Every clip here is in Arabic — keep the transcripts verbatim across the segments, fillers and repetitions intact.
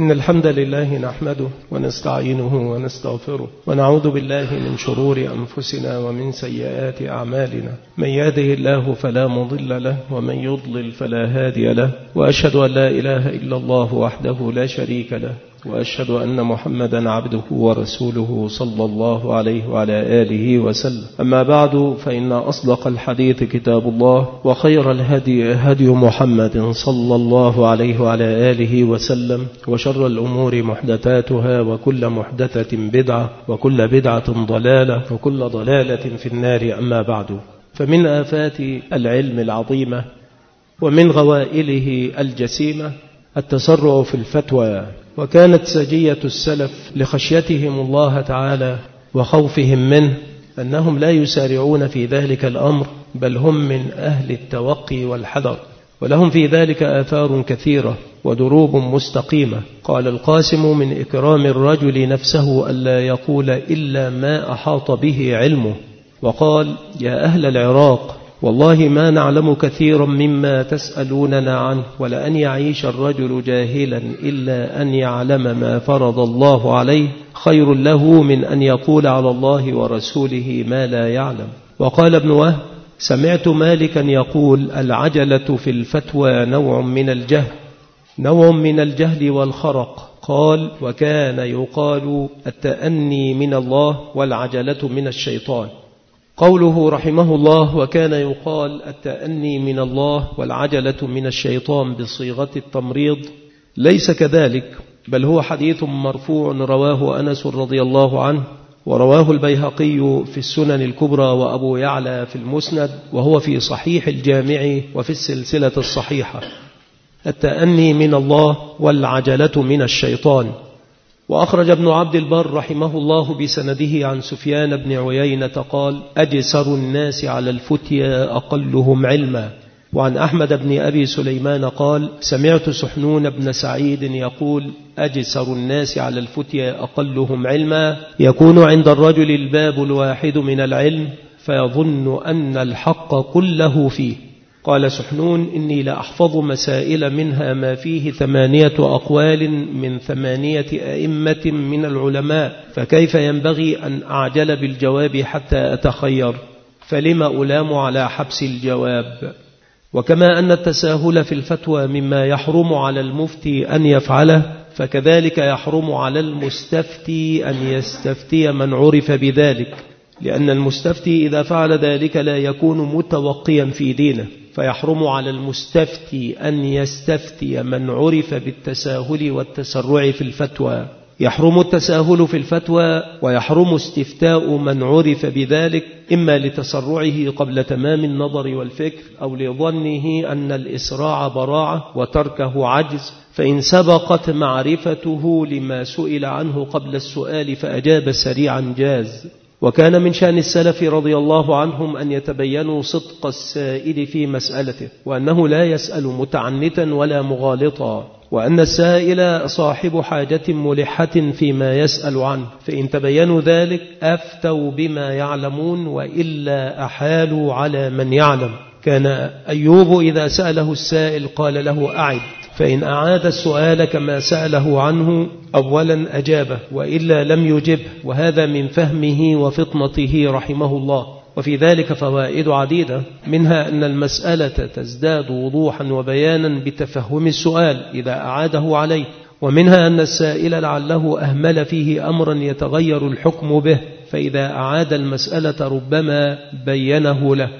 إن الحمد لله نحمده ونستعينه ونستغفره ونعوذ بالله من شرور أنفسنا ومن سيئات أعمالنا. من يهده الله فلا مضل له ومن يضلل فلا هادي له، وأشهد أن لا إله إلا الله وحده لا شريك له، وأشهد أن محمدا عبده ورسوله صلى الله عليه وعلى آله وسلم. أما بعد، فإن أصدق الحديث كتاب الله، وخير الهدي هدي محمد صلى الله عليه وعلى آله وسلم، وشر الأمور محدثاتها، وكل محدثة بدعة، وكل بدعة ضلالة، وكل ضلالة في النار. أما بعد، فمن آفات العلم العظيمة ومن غوائله الجسيمة التسرع في الفتوى. وكانت سجية السلف لخشيتهم الله تعالى وخوفهم منه أنهم لا يسارعون في ذلك الأمر، بل هم من أهل التوقي والحذر، ولهم في ذلك آثار كثيرة ودروب مستقيمة. قال القاسم: من إكرام الرجل نفسه ألا يقول إلا ما أحاط به علمه. وقال: يا أهل العراق، والله ما نعلم كثيرا مما تسألوننا عنه، ولأن يعيش الرجل جاهلا إلا أن يعلم ما فرض الله عليه خير له من أن يقول على الله ورسوله ما لا يعلم. وقال ابن وهب: سمعت مالكا يقول: العجلة في الفتوى نوع من الجهل نوع من الجهل والخرق. قال: وكان يقال التأني من الله والعجلة من الشيطان. قوله رحمه الله: وكان يقال التأني من الله والعجلة من الشيطان بصيغة التمريض، ليس كذلك، بل هو حديث مرفوع رواه أنس رضي الله عنه، ورواه البيهقي في السنن الكبرى وأبو يعلى في المسند، وهو في صحيح الجامع وفي السلسلة الصحيحة. التأني من الله والعجلة من الشيطان. وأخرج ابن عبد البر رحمه الله بسنده عن سفيان بن عيينة قال: أجسر الناس على الفتيا أقلهم علما. وعن أحمد بن أبي سليمان قال: سمعت سحنون بن سعيد يقول: أجسر الناس على الفتيا أقلهم علما، يكون عند الرجل الباب الواحد من العلم فيظن أن الحق كله فيه. قال سحنون: إني لأحفظ مسائل منها ما فيه ثمانية أقوال من ثمانية أئمة من العلماء، فكيف ينبغي أن أعجل بالجواب حتى أتخير؟ فلما ألام على حبس الجواب؟ وكما أن التساهل في الفتوى مما يحرم على المفتي أن يفعله، فكذلك يحرم على المستفتي أن يستفتي من عرف بذلك، لأن المستفتي إذا فعل ذلك لا يكون متوقيا في دينه، فيحرم على المستفتي أن يستفتي من عرف بالتساهل والتسرع في الفتوى. يحرم التساهل في الفتوى، ويحرم استفتاء من عرف بذلك، إما لتسرعه قبل تمام النظر والفكر، أو لظنه أن الإسراع براعة وتركه عجز، فإن سبقت معرفته لما سئل عنه قبل السؤال فأجاب سريعا جاز. وكان من شأن السلف رضي الله عنهم أن يتبينوا صدق السائل في مسألته، وأنه لا يسأل متعنتا ولا مغالطا، وأن السائل صاحب حاجة ملحة فيما يسأل عنه، فإن تبينوا ذلك أفتوا بما يعلمون، وإلا أحالوا على من يعلم. كان أيوب إذا سأله السائل قال له: أعد، فإن أعاد السؤال كما سأله عنه أولا أجابه، وإلا لم يجبه، وهذا من فهمه وفطنته رحمه الله. وفي ذلك فوائد عديدة، منها أن المسألة تزداد وضوحا وبيانا بتفهم السؤال إذا أعاده عليه، ومنها أن السائل لعله أهمل فيه أمرا يتغير الحكم به، فإذا أعاد المسألة ربما بينه له.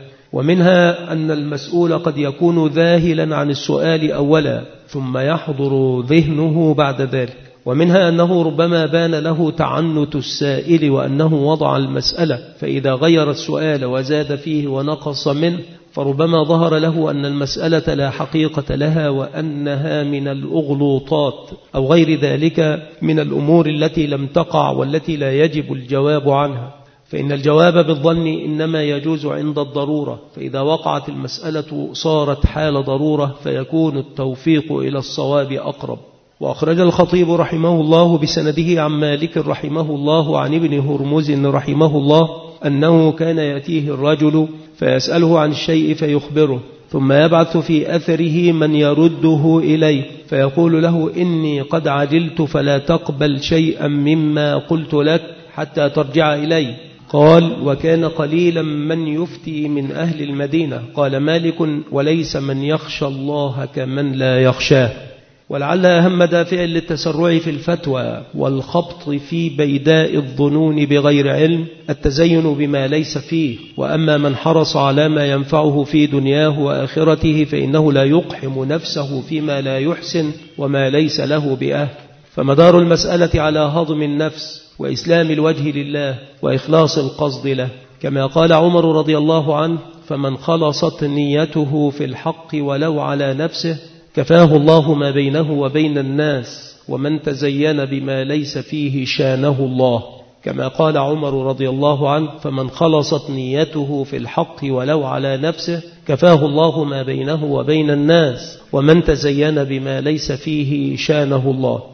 ومنها أن المسؤول قد يكون ذاهلا عن السؤال أولا ثم يحضر ذهنه بعد ذلك. ومنها أنه ربما بان له تعنت السائل وأنه وضع المسألة، فإذا غير السؤال وزاد فيه ونقص منه فربما ظهر له أن المسألة لا حقيقة لها، وأنها من الأغلوطات أو غير ذلك من الأمور التي لم تقع والتي لا يجب الجواب عنها. فإن الجواب بالظن إنما يجوز عند الضرورة، فإذا وقعت المسألة صارت حال ضرورة، فيكون التوفيق إلى الصواب أقرب. وأخرج الخطيب رحمه الله بسنده عن مالك رحمه الله عن ابن هرمز رحمه الله أنه كان يأتيه الرجل فيسأله عن الشيء فيخبره، ثم يبعث في أثره من يرده إليه فيقول له إني قد عجلت فلا تقبل شيئا مما قلت لك حتى ترجع إلي. قال وكان قليلا من يفتي من أهل المدينة. قال مالك وليس من يخشى الله كمن لا يخشاه. ولعل أهم دافع للتسرع في الفتوى والخبط في بيداء الظنون بغير علم التزين بما ليس فيه. وأما من حرص على ما ينفعه في دنياه وآخرته فإنه لا يقحم نفسه فيما لا يحسن وما ليس له بأهل. فمدار المسألة على هضم النفس وإسلام الوجه لله وإخلاص القصد له، كما قال عمر رضي الله عنه فمن خلصت نيته في الحق ولو على نفسه كفاه الله ما بينه وبين الناس، ومن تزين بما ليس فيه شانه الله. كما قال عمر رضي الله عنه فمن خلصت نيته في الحق ولو على نفسه كفاه الله ما بينه وبين الناس، ومن تزين بما ليس فيه شانه الله.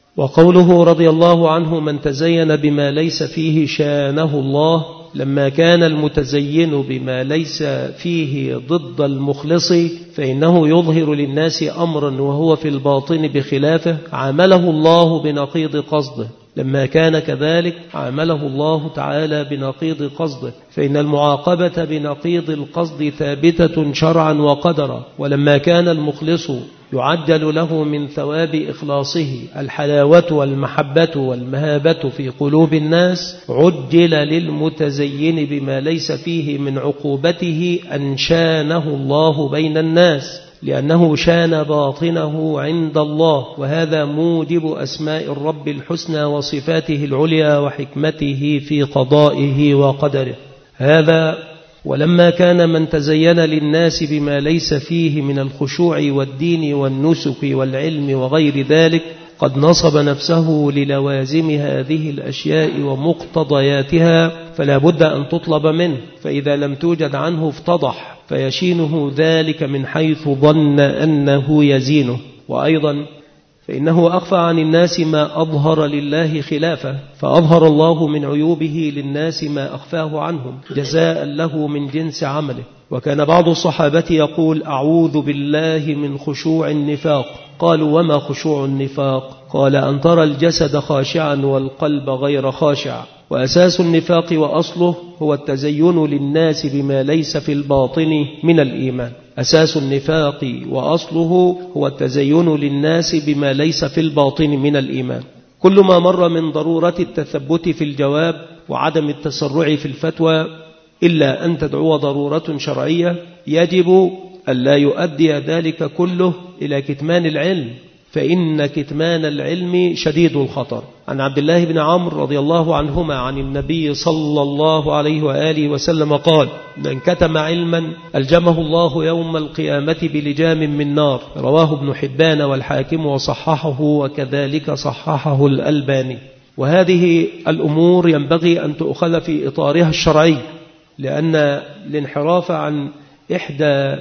وقوله رضي الله عنه من تزين بما ليس فيه شانه الله لما كان المتزين بما ليس فيه ضد المخلص فإنه يظهر للناس أمرا وهو في الباطن بخلافه عامله الله بنقيض قصده. لما كان كذلك عامله الله تعالى بنقيض قصده، فإن المعاقبة بنقيض القصد ثابتة شرعا وقدرا. ولما كان المخلص يعجل له من ثواب إخلاصه الحلاوة والمحبة والمهابة في قلوب الناس، عجل للمتزين بما ليس فيه من عقوبته أن شانه الله بين الناس، لأنه شان باطنه عند الله، وهذا موجب أسماء الرب الحسنى وصفاته العليا وحكمته في قضائه وقدره. هذا ولما كان من تزين للناس بما ليس فيه من الخشوع والدين والنسك والعلم وغير ذلك قد نصب نفسه للوازم هذه الأشياء ومقتضياتها فلا بد أن تطلب منه، فإذا لم توجد عنه افتضح فيشينه ذلك من حيث ظن أنه يزينه. وأيضا فإنه أخفى عن الناس ما أظهر لله خلافه، فأظهر الله من عيوبه للناس ما أخفاه عنهم جزاء له من جنس عمله. وكان بعض الصحابة يقول أعوذ بالله من خشوع النفاق. قالوا وما خشوع النفاق؟ قال أن ترى الجسد خاشعا والقلب غير خاشع. وأساس النفاق وأصله هو التزين للناس بما ليس في الباطن من الإيمان. أساس النفاق وأصله هو التزين للناس بما ليس في الباطن من الإيمان. كل ما مر من ضرورة التثبت في الجواب وعدم التسرع في الفتوى إلا أن تدعو ضرورة شرعية يجب ألا يؤدي ذلك كله إلى كتمان العلم، فإن كتمان العلم شديد الخطر. عن عبد الله بن عمرو رضي الله عنهما عن النبي صلى الله عليه وآله وسلم قال من كتم علما ألجمه الله يوم القيامة بلجام من نار. رواه ابن حبان والحاكم وصححه وكذلك صححه الألباني. وهذه الأمور ينبغي أن تؤخذ في إطارها الشرعي، لأن الانحراف عن إحدى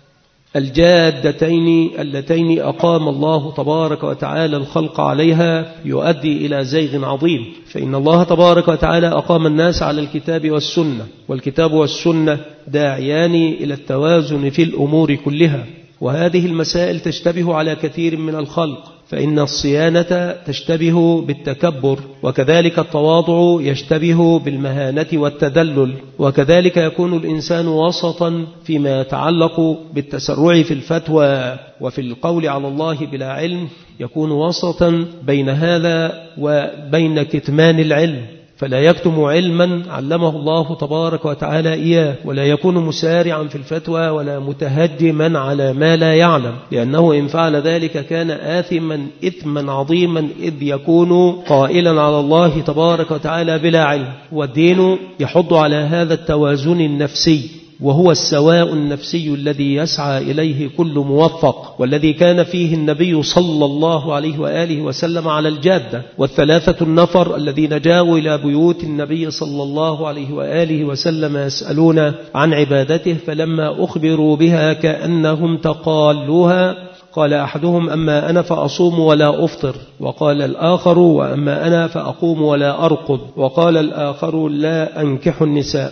الجادتين اللتين أقام الله تبارك وتعالى الخلق عليها يؤدي إلى زيغ عظيم. فإن الله تبارك وتعالى أقام الناس على الكتاب والسنة، والكتاب والسنة داعيان إلى التوازن في الأمور كلها. وهذه المسائل تشتبه على كثير من الخلق، فإن الصيانة تشتبه بالتكبر، وكذلك التواضع يشتبه بالمهانة والتدلل، وكذلك يكون الإنسان وسطا فيما يتعلق بالتسرع في الفتوى وفي القول على الله بلا علم، يكون وسطا بين هذا وبين كتمان العلم، فلا يكتم علما علمه الله تبارك وتعالى إياه، ولا يكون مسارعا في الفتوى ولا متهجما على ما لا يعلم، لأنه إن فعل ذلك كان آثما إثما عظيما، إذ يكون قائلا على الله تبارك وتعالى بلا علم. والدين يحض على هذا التوازن النفسي، وهو السواء النفسي الذي يسعى إليه كل موفق، والذي كان فيه النبي صلى الله عليه وآله وسلم على الجادة. والثلاثة النفر الذين جاءوا إلى بيوت النبي صلى الله عليه وآله وسلم يسألون عن عبادته، فلما أخبروا بها كأنهم تقالوها، قال أحدهم أما أنا فأصوم ولا أفطر، وقال الآخر وأما أنا فأقوم ولا أرقد، وقال الآخر لا أنكح النساء.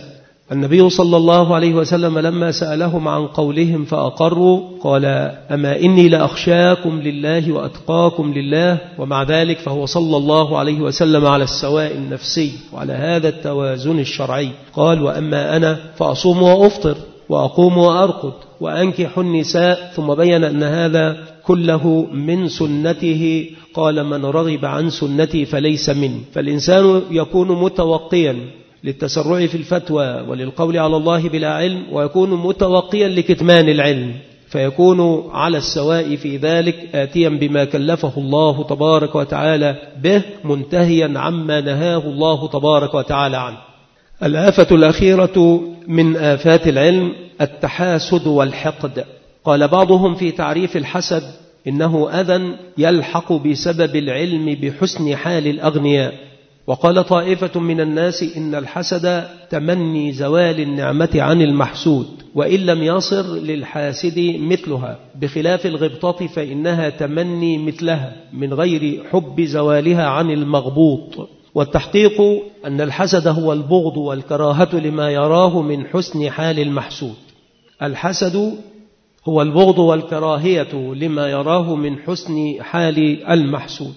النبي صلى الله عليه وسلم لما سألهم عن قولهم فأقروا قال أما إني لأخشاكم لله وأتقاكم لله، ومع ذلك فهو صلى الله عليه وسلم على السواء النفسي وعلى هذا التوازن الشرعي. قال وأما أنا فأصوم وأفطر وأقوم وأرقد وأنكح النساء، ثم بين أن هذا كله من سنته. قال من رغب عن سنتي فليس مني. فالإنسان يكون متوقيا للتسرع في الفتوى وللقول على الله بلا علم، ويكون متوقيا لكتمان العلم، فيكون على السواء في ذلك، آتيا بما كلفه الله تبارك وتعالى به، منتهيا عما نهاه الله تبارك وتعالى عنه. الآفة الأخيرة من آفات العلم التحاسد والحقد. قال بعضهم في تعريف الحسد إنه أذى يلحق بسبب العلم بحسن حال الأغنياء. وقال طائفة من الناس إن الحسد تمني زوال النعمة عن المحسود، وإن لم يصر للحاسد مثلها، بخلاف الغبطة فإنها تمني مثلها من غير حب زوالها عن المغبوط. والتحقيق أن الحسد هو البغض والكراهة لما يراه من حسن حال المحسود. الحسد هو البغض والكراهية لما يراه من حسن حال المحسود.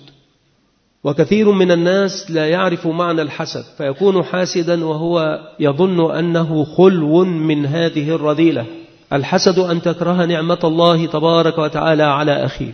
وكثير من الناس لا يعرف معنى الحسد، فيكون حاسدا وهو يظن أنه خلو من هذه الرذيلة. الحسد أن تكره نعمة الله تبارك وتعالى على أخيك،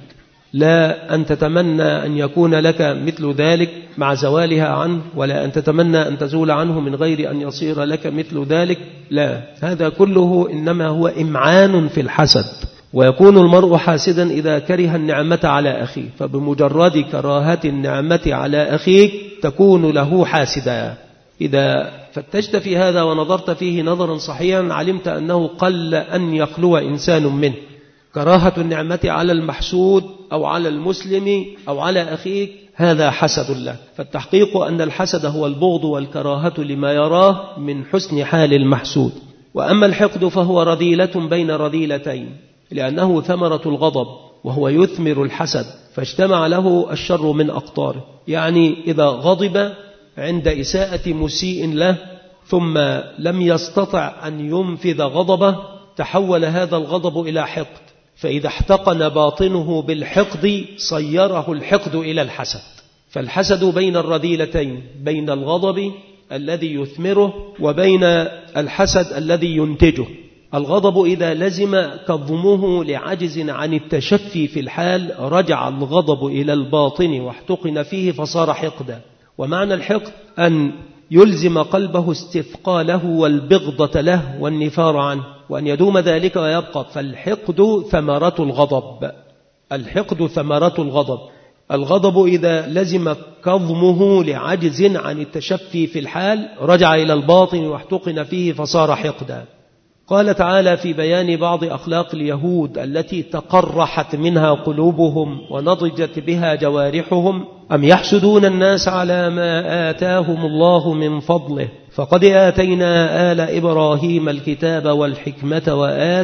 لا أن تتمنى أن يكون لك مثل ذلك مع زوالها عنه، ولا أن تتمنى أن تزول عنه من غير أن يصير لك مثل ذلك، لا، هذا كله إنما هو إمعان في الحسد. ويكون المرء حاسدا إذا كره النعمة على أخيه، فبمجرد كراهة النعمة على أخيك تكون له حاسدا. إذا فتشت في هذا ونظرت فيه نظرا صحيحا علمت أنه قل أن يخلو إنسان منه. كراهة النعمة على المحسود أو على المسلم أو على أخيك هذا حسد له. فالتحقيق أن الحسد هو البغض والكراهة لما يراه من حسن حال المحسود. وأما الحقد فهو رذيلة بين رذيلتين، لأنه ثمرة الغضب وهو يثمر الحسد، فاجتمع له الشر من أقطاره. يعني إذا غضب عند إساءة مسيء له ثم لم يستطع أن ينفذ غضبه، تحول هذا الغضب إلى حقد، فإذا احتقن باطنه بالحقد صيره الحقد إلى الحسد. فالحسد بين الرذيلتين، بين الغضب الذي يثمره وبين الحسد الذي ينتجه. الغضب إذا لزم كظمه لعجز عن التشفي في الحال رجع الغضب إلى الباطن واحتقن فيه فصار حقدا. ومعنى الحقد أن يلزم قلبه استثقاله والبغضة له والنفار عنه، وأن يدوم ذلك ويبقى. فالحقد ثمرة الغضب، الحقد ثمرة الغضب. الغضب إذا لزم كظمه لعجز عن التشفي في الحال رجع إلى الباطن واحتقن فيه فصار حقدا. قال تعالى في بيان بعض أخلاق اليهود التي تقرحت منها قلوبهم ونضجت بها جوارحهم: أم يحسدون الناس على ما آتاهم الله من فضله فقد آتينا آل إبراهيم الكتاب والحكمة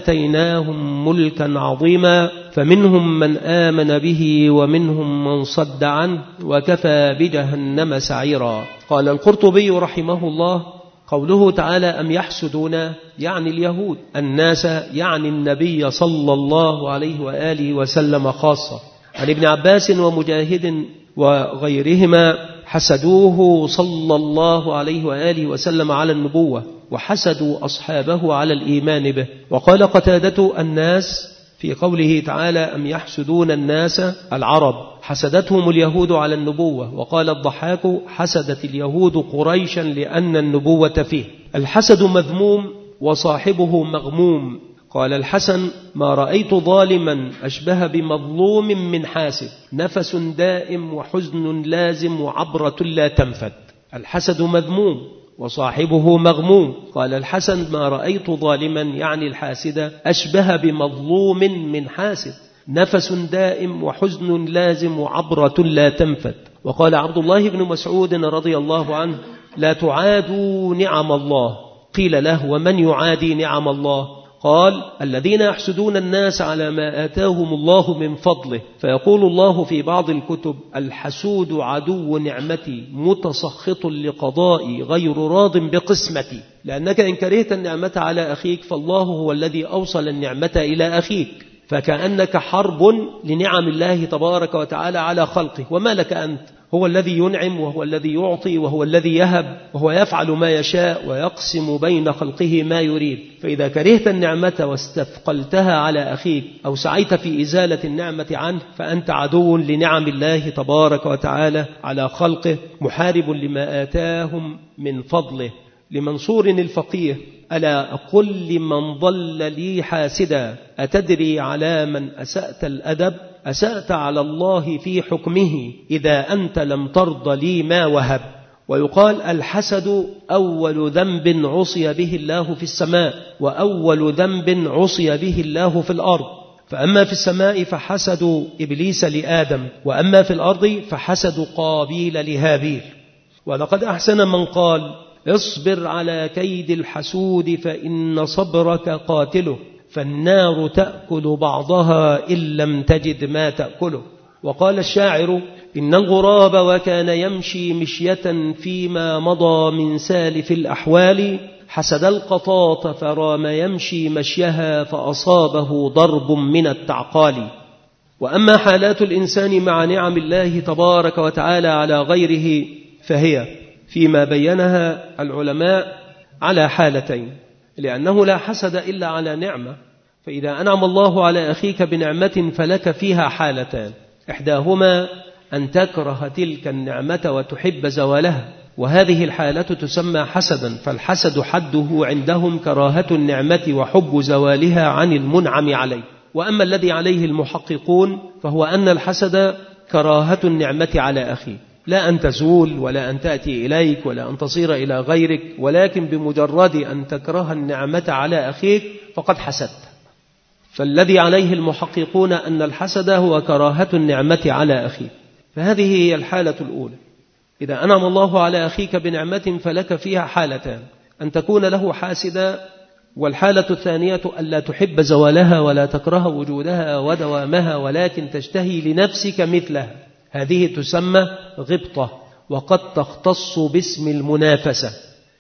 وآتيناهم ملكا عظيما فمنهم من آمن به ومنهم من صد عنه وكفى بجهنم سعيرا. قال القرطبي رحمه الله: قوله تعالى أم يحسدون يعني اليهود، الناس يعني النبي صلى الله عليه وآله وسلم خاصة. عن ابن عباس ومجاهد وغيرهما حسدوه صلى الله عليه وآله وسلم على النبوة، وحسدوا أصحابه على الإيمان به. وقال قتادة: الناس في قوله تعالى أم يحسدون الناس العرب، حسدتهم اليهود على النبوة. وقال الضحاك: حسدت اليهود قريشا لأن النبوة فيه. الحسد مذموم وصاحبه مغموم. قال الحسن: ما رأيت ظالما أشبه بمظلوم من حاسد، نفس دائم وحزن لازم وعبرة لا تنفد. الحسد مذموم وصاحبه مغموم. قال الحسن: ما رأيت ظالما يعني الحاسد أشبه بمظلوم من حاسد، نفس دائم وحزن لازم وعبرة لا تنفد. وقال عبد الله بن مسعود رضي الله عنه: لا تعادوا نعم الله. قيل له: ومن يعادي نعم الله؟ قال الذين يحسدون الناس على ما آتاهم الله من فضله، فيقول الله في بعض الكتب الحسود عدو نعمتي متسخط لقضائي غير راض بقسمتي، لأنك إن كرهت النعمة على أخيك فالله هو الذي أوصل النعمة إلى أخيك، فكأنك حرب لنعم الله تبارك وتعالى على خلقه، وما لك أنت؟ هو الذي ينعم وهو الذي يعطي وهو الذي يهب وهو يفعل ما يشاء ويقسم بين خلقه ما يريد. فإذا كرهت النعمة واستثقلتها على أخيك أو سعيت في إزالة النعمة عنه فأنت عدو لنعم الله تبارك وتعالى على خلقه، محارب لما آتاهم من فضله. لمنصور الفقيه ألا أقل لمن ضل لي حاسدا أتدري على من أسأت الأدب؟ أسأت على الله في حكمه إذا أنت لم ترض لي ما وهب. ويقال الحسد أول ذنب عصي به الله في السماء، وأول ذنب عصي به الله في الأرض. فأما في السماء فحسد إبليس لآدم، وأما في الأرض فحسد قابيل لهابيل. ولقد أحسن من قال اصبر على كيد الحسود فإن صبرك قاتله، فالنار تأكل بعضها إن لم تجد ما تأكله. وقال الشاعر إن الغراب وكان يمشي مشية فيما مضى من سالف الأحوال، حسد القطاط فرام يمشي مشيها فأصابه ضرب من التعقال. وأما حالات الإنسان مع نعم الله تبارك وتعالى على غيره فهي فيما بينها العلماء على حالتين، لأنه لا حسد إلا على نعمة. فإذا أنعم الله على أخيك بنعمة فلك فيها حالتان، إحداهما أن تكره تلك النعمة وتحب زوالها، وهذه الحالة تسمى حسدا، فالحسد حده عندهم كراهة النعمة وحب زوالها عن المنعم عليه. وأما الذي عليه المحققون فهو أن الحسد كراهة النعمة على أخيك، لا أن تزول ولا أن تأتي إليك ولا أن تصير إلى غيرك، ولكن بمجرد أن تكره النعمة على أخيك فقد حسدت. فالذي عليه المحققون أن الحسد هو كراهة النعمة على أخيك. فهذه هي الحالة الأولى. إذا أنعم الله على أخيك بنعمة فلك فيها حالتان، أن تكون له حاسدا، والحالة الثانية ألا تحب زوالها ولا تكره وجودها ودوامها ولكن تشتهي لنفسك مثلها، هذه تسمى غبطة، وقد تختص باسم المنافسة.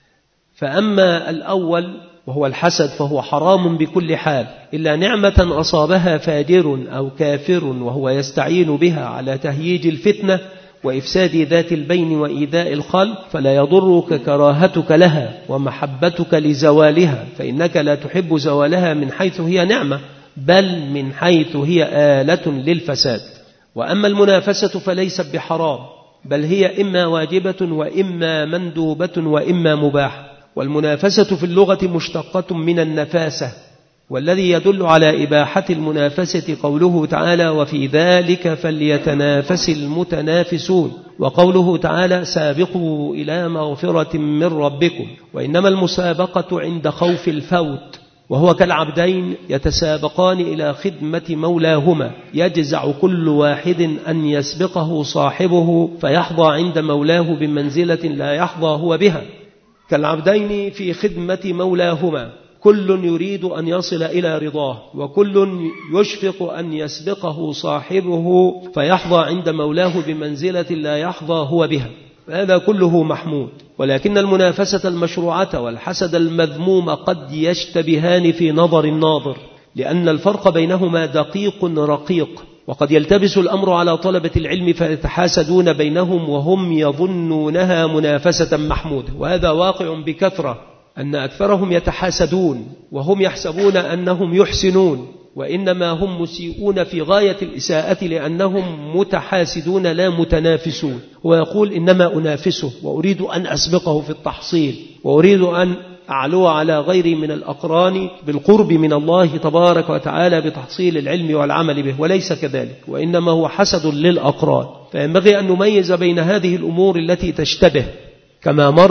فأما الأول وهو الحسد فهو حرام بكل حال، إلا نعمة أصابها فاجر أو كافر وهو يستعين بها على تهييج الفتنة وإفساد ذات البين وإيذاء الخلق، فلا يضرك كراهتك لها ومحبتك لزوالها، فإنك لا تحب زوالها من حيث هي نعمة، بل من حيث هي آلة للفساد. وأما المنافسة فليست بحرام، بل هي إما واجبة وإما مندوبة وإما مباح. والمنافسة في اللغة مشتقة من النفاسة، والذي يدل على إباحة المنافسة قوله تعالى وفي ذلك فليتنافس المتنافسون، وقوله تعالى سابقوا إلى مغفرة من ربكم. وإنما المسابقة عند خوف الفوت، وهو كالعبدين يتسابقان إلى خدمة مولاهما، يجزع كل واحد أن يسبقه صاحبه فيحظى عند مولاه بمنزلة لا يحظى هو بها. كالعبدين في خدمة مولاهما، كل يريد أن يصل إلى رضاه، وكل يشفق أن يسبقه صاحبه فيحظى عند مولاه بمنزلة لا يحظى هو بها. هذا كله محمود. ولكن المنافسة المشروعة والحسد المذموم قد يشتبهان في نظر الناظر، لأن الفرق بينهما دقيق رقيق، وقد يلتبس الأمر على طلبة العلم فيتحاسدون بينهم وهم يظنونها منافسة محمودة. وهذا واقع بكثرة، أن أكثرهم يتحاسدون وهم يحسبون أنهم يحسنون، وإنما هم مسيئون في غاية الإساءة، لأنهم متحاسدون لا متنافسون. ويقول إنما أنافسه وأريد أن أسبقه في التحصيل، وأريد أن أعلو على غيري من الأقران بالقرب من الله تبارك وتعالى بتحصيل العلم والعمل به، وليس كذلك، وإنما هو حسد للأقران. فينبغي أن نميز بين هذه الأمور التي تشتبه، كما مر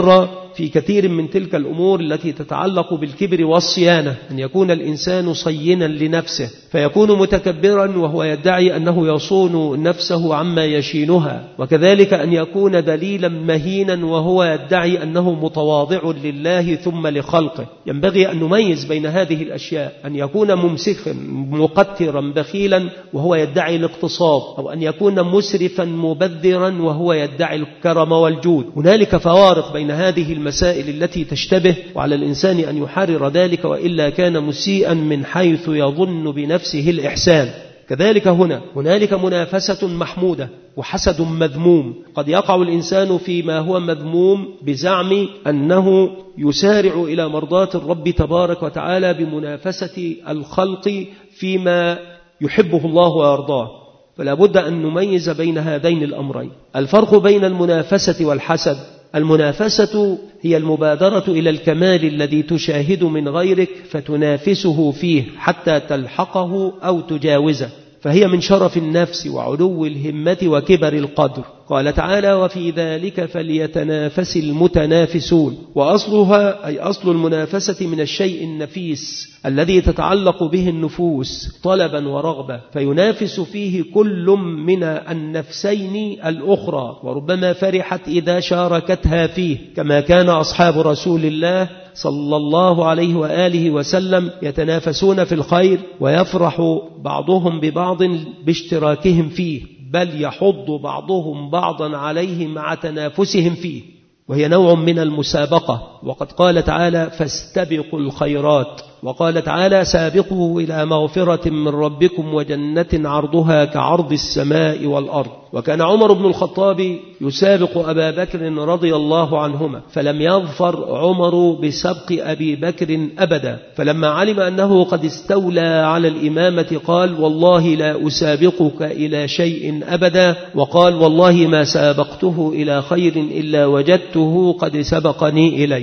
في كثير من تلك الأمور التي تتعلق بالكبر والصيانة، أن يكون الإنسان صينا لنفسه فيكون متكبرا وهو يدعي أنه يصون نفسه عما يشينها، وكذلك أن يكون ذليلا مهينا وهو يدعي أنه متواضع لله ثم لخلقه. ينبغي أن نميز بين هذه الأشياء، أن يكون ممسكا مقترا بخيلا وهو يدعي الاقتصاد، أو أن يكون مسرفا مبذرا وهو يدعي الكرم والجود. هنالك فوارق بين هذه المسائل التي تشتبه، وعلى الإنسان أن يحرر ذلك، وإلا كان مسيئا من حيث يظن بنفسه الإحسان. كذلك هنا هنالك منافسة محمودة وحسد مذموم. قد يقع الإنسان فيما هو مذموم بزعم أنه يسارع إلى مرضاة الرب تبارك وتعالى بمنافسة الخلق فيما يحبه الله ويرضاه. فلا بد أن نميز بين هذين الأمرين. الفرق بين المنافسة والحسد: المنافسة هي المبادرة إلى الكمال الذي تشاهد من غيرك فتنافسه فيه حتى تلحقه أو تجاوزه، فهي من شرف النفس وعلو الهمة وكبر القدر. قال تعالى: وفي ذلك فليتنافس المتنافسون. وأصلها أي أصل المنافسة من الشيء النفيس الذي تتعلق به النفوس طلبا ورغبة، فينافس فيه كل من النفسين الأخرى، وربما فرحت إذا شاركتها فيه، كما كان أصحاب رسول الله صلى الله عليه وآله وسلم يتنافسون في الخير، ويفرح بعضهم ببعض باشتراكهم فيه، بل يحض بعضهم بعضا عليه مع تنافسهم فيه، وهي نوع من المسابقة. وقد قال تعالى: فاستبقوا الخيرات. وقال تعالى: سابقوا إلى مغفرة من ربكم وجنة عرضها كعرض السماء والأرض. وكان عمر بن الخطاب يسابق أبا بكر رضي الله عنهما، فلم يظفر عمر بسبق أبي بكر أبدا، فلما علم أنه قد استولى على الإمامة قال: والله لا أسابقك إلى شيء أبدا، وقال: والله ما سابقته إلى خير إلا وجدته قد سبقني إليه.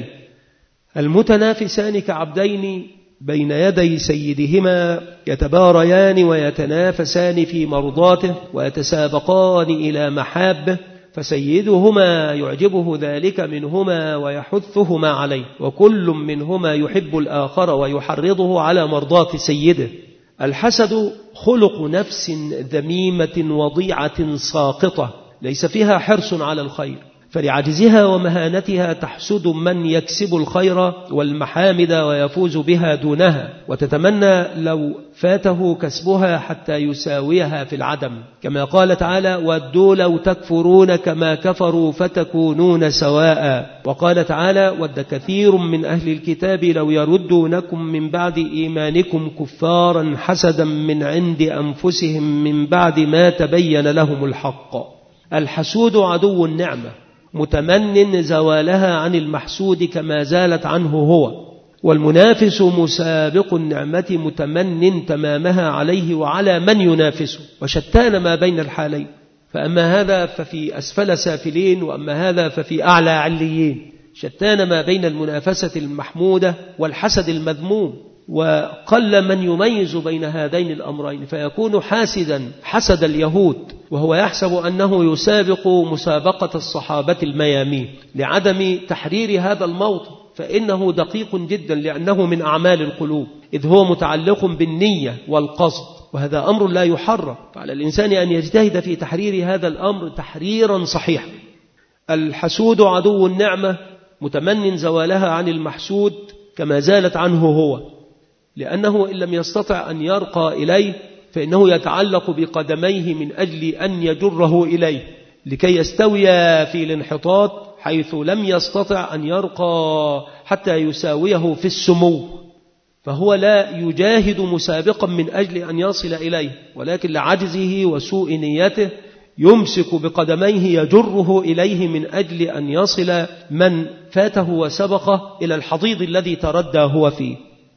المتنافسان كعبدين بين يدي سيدهما يتباريان ويتنافسان في مرضاته ويتسابقان إلى محابه، فسيدهما يعجبه ذلك منهما ويحثهما عليه، وكل منهما يحب الآخر ويحرضه على مرضاة سيده. الحسد خلق نفس ذميمة وضيعة ساقطة ليس فيها حرص على الخير، فلعجزها ومهانتها تحسد من يكسب الخير والمحامد ويفوز بها دونها، وتتمنى لو فاته كسبها حتى يساويها في العدم، كما قال تعالى: ودوا لو تكفرون كما كفروا فتكونون سواء. وقال تعالى: ود كثير من أهل الكتاب لو يردونكم من بعد إيمانكم كفارا حسدا من عند أنفسهم من بعد ما تبين لهم الحق. الحسود عدو النعمة متمن زوالها عن المحسود كما زالت عنه هو، والمنافس مسابق النعمة متمن تمامها عليه وعلى من ينافسه، وشتان ما بين الحالين، فأما هذا ففي أسفل سافلين، وأما هذا ففي أعلى عليين. شتان ما بين المنافسة المحمودة والحسد المذموم، وقل من يميز بين هذين الأمرين، فيكون حاسدا حسد اليهود وهو يحسب أنه يسابق مسابقة الصحابة الميامين لعدم تحرير هذا الموطن، فإنه دقيق جدا لأنه من أعمال القلوب، إذ هو متعلق بالنية والقصد، وهذا أمر لا يحرر، فعلى الإنسان أن يجتهد في تحرير هذا الأمر تحريرا صحيحا. الحسود عدو النعمة متمن زوالها عن المحسود كما زالت عنه هو، لأنه إن لم يستطع أن يرقى إليه فإنه يتعلق بقدميه من أجل أن يجره إليه لكي يستوي في الانحطاط، حيث لم يستطع أن يرقى حتى يساويه في السمو، فهو لا يجاهد مسابقا من أجل أن يصل إليه، ولكن لعجزه وسوء نيته يمسك بقدميه يجره إليه من أجل أن يصل من فاته وسبقه إلى الحضيض الذي تردى هو فيه.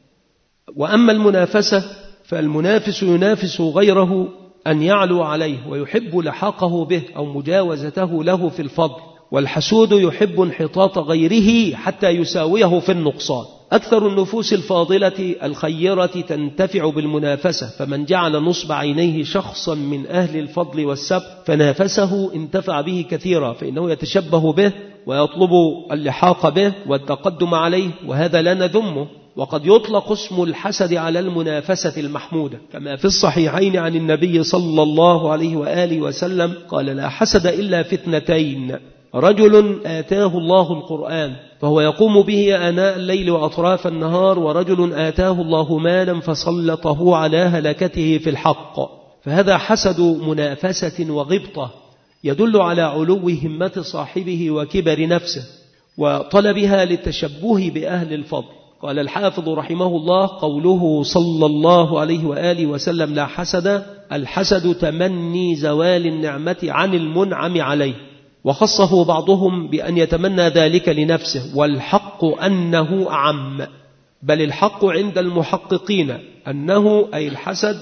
وأما المنافسة فالمنافس ينافس غيره أن يعلو عليه ويحب لحاقه به أو مجاوزته له في الفضل، والحسود يحب انحطاط غيره حتى يساويه في النقصان. أكثر النفوس الفاضلة الخيرة تنتفع بالمنافسة، فمن جعل نصب عينيه شخصا من أهل الفضل والسبق فنافسه انتفع به كثيرا، فإنه يتشبه به ويطلب اللحاق به والتقدم عليه، وهذا لا نذمه. وقد يطلق اسم الحسد على المنافسة المحمودة، كما في الصحيحين عن النبي صلى الله عليه وآله وسلم قال: لا حسد إلا في اثنتين: رجل آتاه الله القرآن فهو يقوم به آناء الليل وأطراف النهار، ورجل آتاه الله مالا فسلطه على هلكته في الحق. فهذا حسد منافسة وغبطة يدل على علو همة صاحبه وكبر نفسه وطلبها للتشبه بأهل الفضل. قال الحافظ رحمه الله: قوله صلى الله عليه وآله وسلم: لا حسد، الحسد تمني زوال النعمة عن المنعم عليه. وخصه بعضهم بأن يتمنى ذلك لنفسه، والحق أنه أعم، بل الحق عند المحققين أنه أي الحسد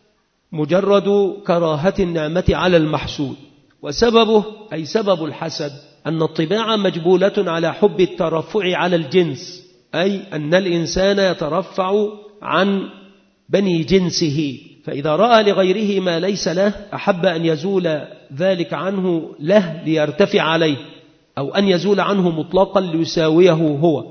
مجرد كراهة النعمة على المحسود. وسببه أي سبب الحسد أن الطباع مجبولة على حب الترفع على الجنس، أي أن الإنسان يترفع عن بني جنسه، فإذا رأى لغيره ما ليس له أحب أن يزول ذلك عنه له ليرتفع عليه، أو أن يزول عنه مطلقا ليساويه هو.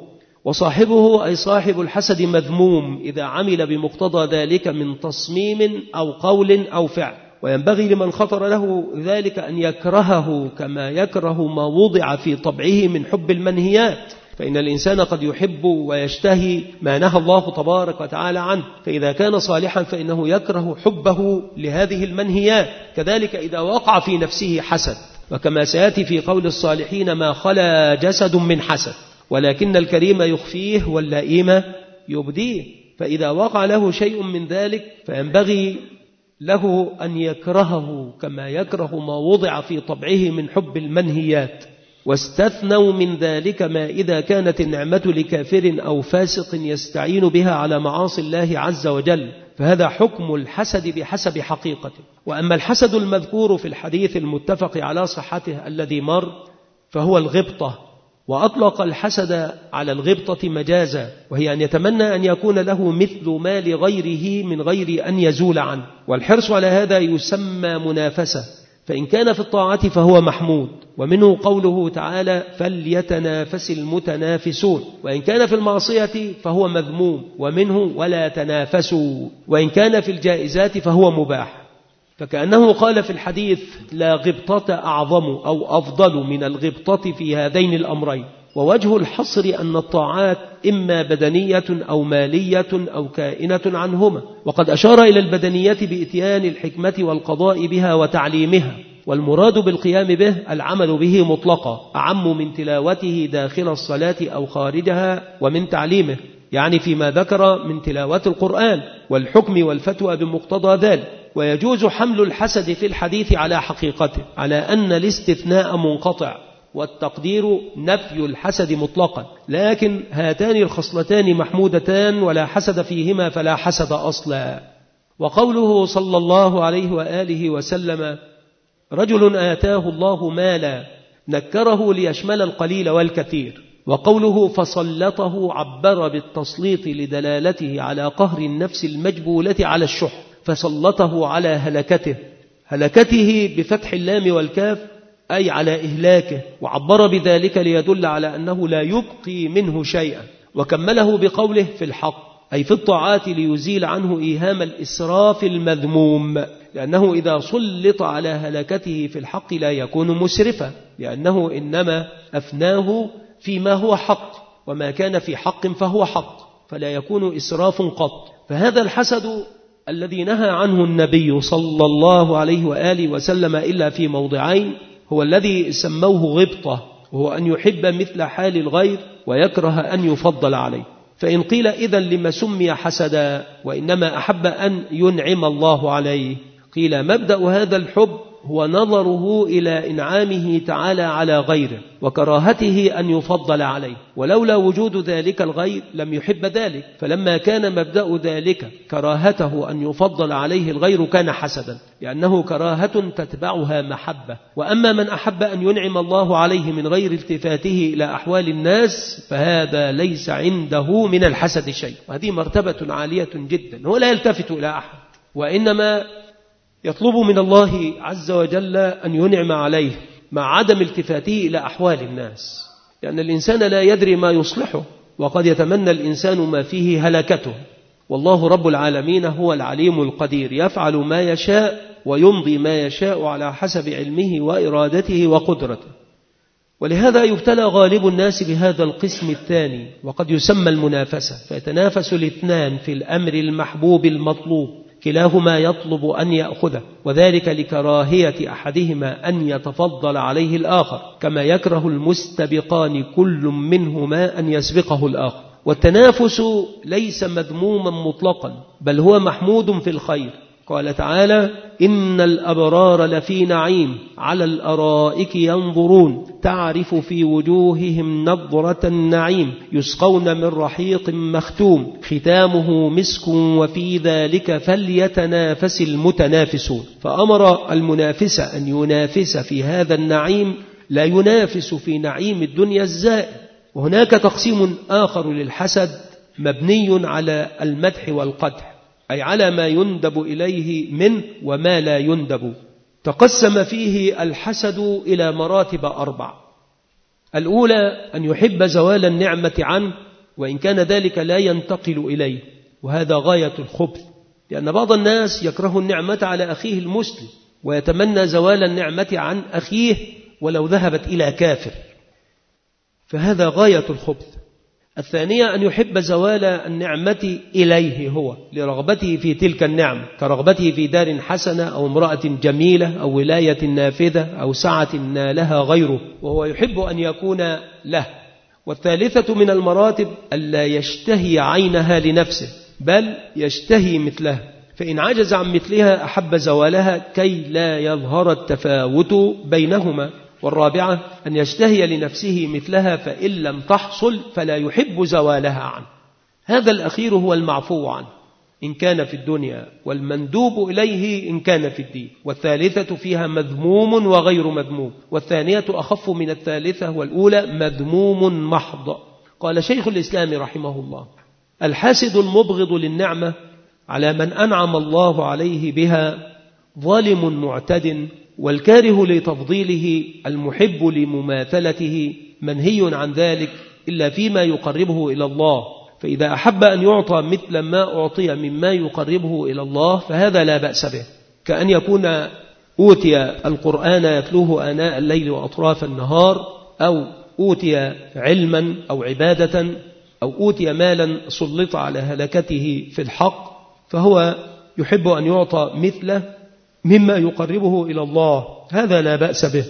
وصاحبه أي صاحب الحسد مذموم إذا عمل بمقتضى ذلك من تصميم أو قول أو فعل. وينبغي لمن خطر له ذلك أن يكرهه كما يكره ما وضع في طبعه من حب المنهيات، فإن الإنسان قد يحب ويشتهي ما نهى الله تبارك وتعالى عنه، فإذا كان صالحا فإنه يكره حبه لهذه المنهيات. كذلك إذا وقع في نفسه حسد، وكما سيأتي في قول الصالحين: ما خلا جسد من حسد، ولكن الكريم يخفيه واللئيم يبديه. فإذا وقع له شيء من ذلك فينبغي له أن يكرهه كما يكره ما وضع في طبعه من حب المنهيات. واستثنوا من ذلك ما إذا كانت النعمة لكافر أو فاسق يستعين بها على معاصي الله عز وجل، فهذا حكم الحسد بحسب حقيقته. وأما الحسد المذكور في الحديث المتفق على صحته الذي مر فهو الغبطة، وأطلق الحسد على الغبطة مجازا، وهي أن يتمنى أن يكون له مثل ما لغيره من غير أن يزول عنه. والحرص على هذا يسمى منافسة، فإن كان في الطاعة فهو محمود، ومنه قوله تعالى: فليتنافس المتنافسون. وإن كان في المعصية فهو مذموم، ومنه ولا تنافسوا. وإن كان في الجائزات فهو مباح. فكأنه قال في الحديث: لا غبطة أعظم أو أفضل من الغبطة في هذين الأمرين. ووجه الحصر أن الطاعات إما بدنية أو مالية أو كائنة عنهما، وقد أشار إلى البدنية بإتيان الحكمة والقضاء بها وتعليمها، والمراد بالقيام به العمل به مطلقا، أعم من تلاوته داخل الصلاة أو خارجها ومن تعليمه، يعني فيما ذكر من تلاوة القرآن والحكم والفتوى بمقتضى ذلك. ويجوز حمل الحسد في الحديث على حقيقته، على أن الاستثناء منقطع والتقدير نفي الحسد مطلقا، لكن هاتان الخصلتان محمودتان ولا حسد فيهما فلا حسد أصلا. وقوله صلى الله عليه وآله وسلم: رجل آتاه الله مالا، نكره ليشمل القليل والكثير. وقوله فسلطه عبر بالتسليط لدلالته على قهر النفس المجبولة على الشح، فسلطه على هلكته، هلكته بفتح اللام والكاف أي على إهلاكه، وعبر بذلك ليدل على أنه لا يبقي منه شيئا. وكمله بقوله في الحق أي في الطاعات، ليزيل عنه إيهام الإسراف المذموم، لأنه إذا سلط على هلكته في الحق لا يكون مسرفا، لأنه إنما أفناه فيما هو حق، وما كان في حق فهو حق، فلا يكون إسراف قط. فهذا الحسد الذي نهى عنه النبي صلى الله عليه وآله وسلم إلا في موضعين هو الذي سموه غبطة، وهو أن يحب مثل حال الغير ويكره أن يفضل عليه. فإن قيل إذن لما سمي حسدا وإنما أحب أن ينعم الله عليه، قيل مبدأ هذا الحب هو نظره إلى إنعامه تعالى على غيره وكراهته أن يفضل عليه، ولولا وجود ذلك الغير لم يحب ذلك، فلما كان مبدأ ذلك كراهته أن يفضل عليه الغير كان حسدا، لأنه كراهة تتبعها محبة. وأما من أحب أن ينعم الله عليه من غير التفاته إلى أحوال الناس فهذا ليس عنده من الحسد شيء، وهذه مرتبة عالية جدا. هو لا يلتفت إلى أحد، وإنما يطلب من الله عز وجل أن ينعم عليه مع عدم التفاته إلى أحوال الناس، لأن الإنسان لا يدري ما يصلحه، وقد يتمنى الإنسان ما فيه هلكته. والله رب العالمين هو العليم القدير، يفعل ما يشاء ويمضي ما يشاء على حسب علمه وإرادته وقدرته. ولهذا يبتلى غالب الناس بهذا القسم الثاني، وقد يسمى المنافسة، فيتنافس الاثنان في الأمر المحبوب المطلوب، كلاهما يطلب أن يأخذه، وذلك لكراهية أحدهما أن يتفضل عليه الآخر، كما يكره المستبقان كل منهما أن يسبقه الآخر. والتنافس ليس مذموما مطلقا، بل هو محمود في الخير. قال تعالى: إن الأبرار لفي نعيم على الأرائك ينظرون تعرف في وجوههم نضرة النعيم يسقون من رحيق مختوم ختامه مسك وفي ذلك فليتنافس المتنافسون. فأمر المنافس أن ينافس في هذا النعيم، لا ينافس في نعيم الدنيا الزائل. وهناك تقسيم آخر للحسد مبني على المدح والقدح، أي على ما يندب إليه منه وما لا يندب. تقسم فيه الحسد إلى مراتب أربع. الأولى أن يحب زوال النعمة عنه، وإن كان ذلك لا ينتقل إليه، وهذا غاية الخبث، لأن بعض الناس يكره النعمة على أخيه المسلم، ويتمنى زوال النعمة عن أخيه ولو ذهبت إلى كافر، فهذا غاية الخبث. الثانية أن يحب زوال النعمة إليه هو لرغبته في تلك النعمة، كرغبته في دار حسنة أو امرأة جميلة أو ولاية نافذة أو سعة نالها غيره، وهو يحب أن يكون له. والثالثة من المراتب ألا يشتهي عينها لنفسه، بل يشتهي مثلها، فإن عجز عن مثلها أحب زوالها كي لا يظهر التفاوت بينهما. والرابعة أن يشتهي لنفسه مثلها، فإن لم تحصل فلا يحب زوالها عنه. هذا الأخير هو المعفو عنه إن كان في الدنيا، والمندوب إليه إن كان في الدين. والثالثة فيها مذموم وغير مذموم، والثانية أخف من الثالثة، والأولى مذموم محض. قال شيخ الإسلام رحمه الله: الحاسد المبغض للنعمة على من أنعم الله عليه بها ظالم معتد، والكاره لتفضيله المحب لمماثلته منهي عن ذلك إلا فيما يقربه إلى الله. فإذا أحب أن يعطى مثل ما أعطي مما يقربه إلى الله فهذا لا بأس به، كأن يكون أوتي القرآن يتلوه آناء الليل وأطراف النهار، أو أوتي علما أو عبادة، أو أوتي مالا سلط على هلكته في الحق، فهو يحب أن يعطى مثله مما يقربه إلى الله، هذا لا بأس به.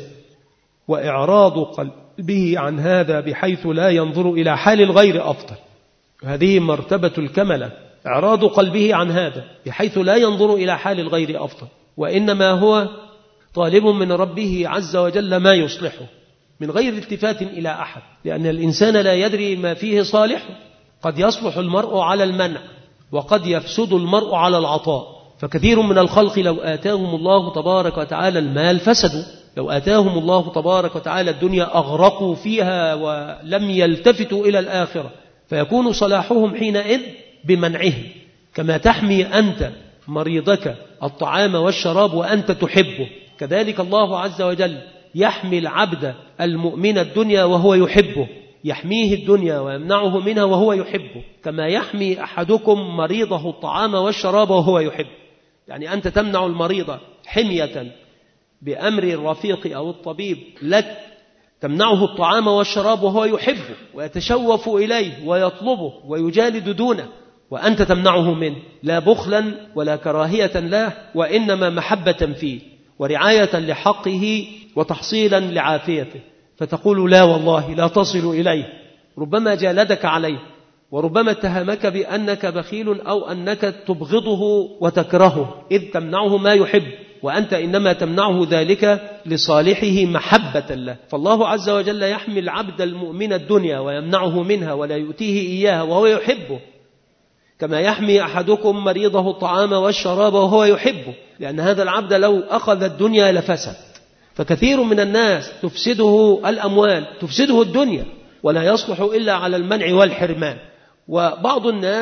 وإعراض قلبه عن هذا بحيث لا ينظر إلى حال الغير أفضل، هذه مرتبة الكملة، إعراض قلبه عن هذا بحيث لا ينظر إلى حال الغير أفضل، وإنما هو طالب من ربه عز وجل ما يصلحه من غير التفات إلى أحد، لأن الإنسان لا يدري ما فيه صالحه. قد يصلح المرء على المنع، وقد يفسد المرء على العطاء. فكثير من الخلق لو آتاهم الله تبارك وتعالى المال فسدوا، لو آتاهم الله تبارك وتعالى الدنيا أغرقوا فيها ولم يلتفتوا إلى الآخرة، فيكون صلاحهم حينئذ بمنعهم. كما تحمي أنت مريضك الطعام والشراب وأنت تحبه، كذلك الله عز وجل يحمي العبد المؤمن الدنيا وهو يحبه، يحميه الدنيا ويمنعه منها وهو يحبه، كما يحمي أحدكم مريضه الطعام والشراب وهو يحبه. يعني أنت تمنع المريض حمية بأمر الرفيق أو الطبيب لك، تمنعه الطعام والشراب وهو يحبه ويتشوف إليه ويطلبه ويجالد دونه، وأنت تمنعه منه، لا بخلا ولا كراهية له، وإنما محبة فيه ورعاية لحقه وتحصيلا لعافيته. فتقول لا والله لا تصل إليه، ربما جالدك عليه، وربما اتهمك بأنك بخيل أو أنك تبغضه وتكرهه إذ تمنعه ما يحب، وأنت إنما تمنعه ذلك لصالحه محبة له. فالله عز وجل يحمي العبد المؤمن الدنيا ويمنعه منها ولا يؤتيه إياها وهو يحبه، كما يحمي أحدكم مريضه الطعام والشراب وهو يحبه، لأن هذا العبد لو أخذ الدنيا لفسد. فكثير من الناس تفسده الأموال، تفسده الدنيا، ولا يصلح إلا على المنع والحرمان. وبعض الناس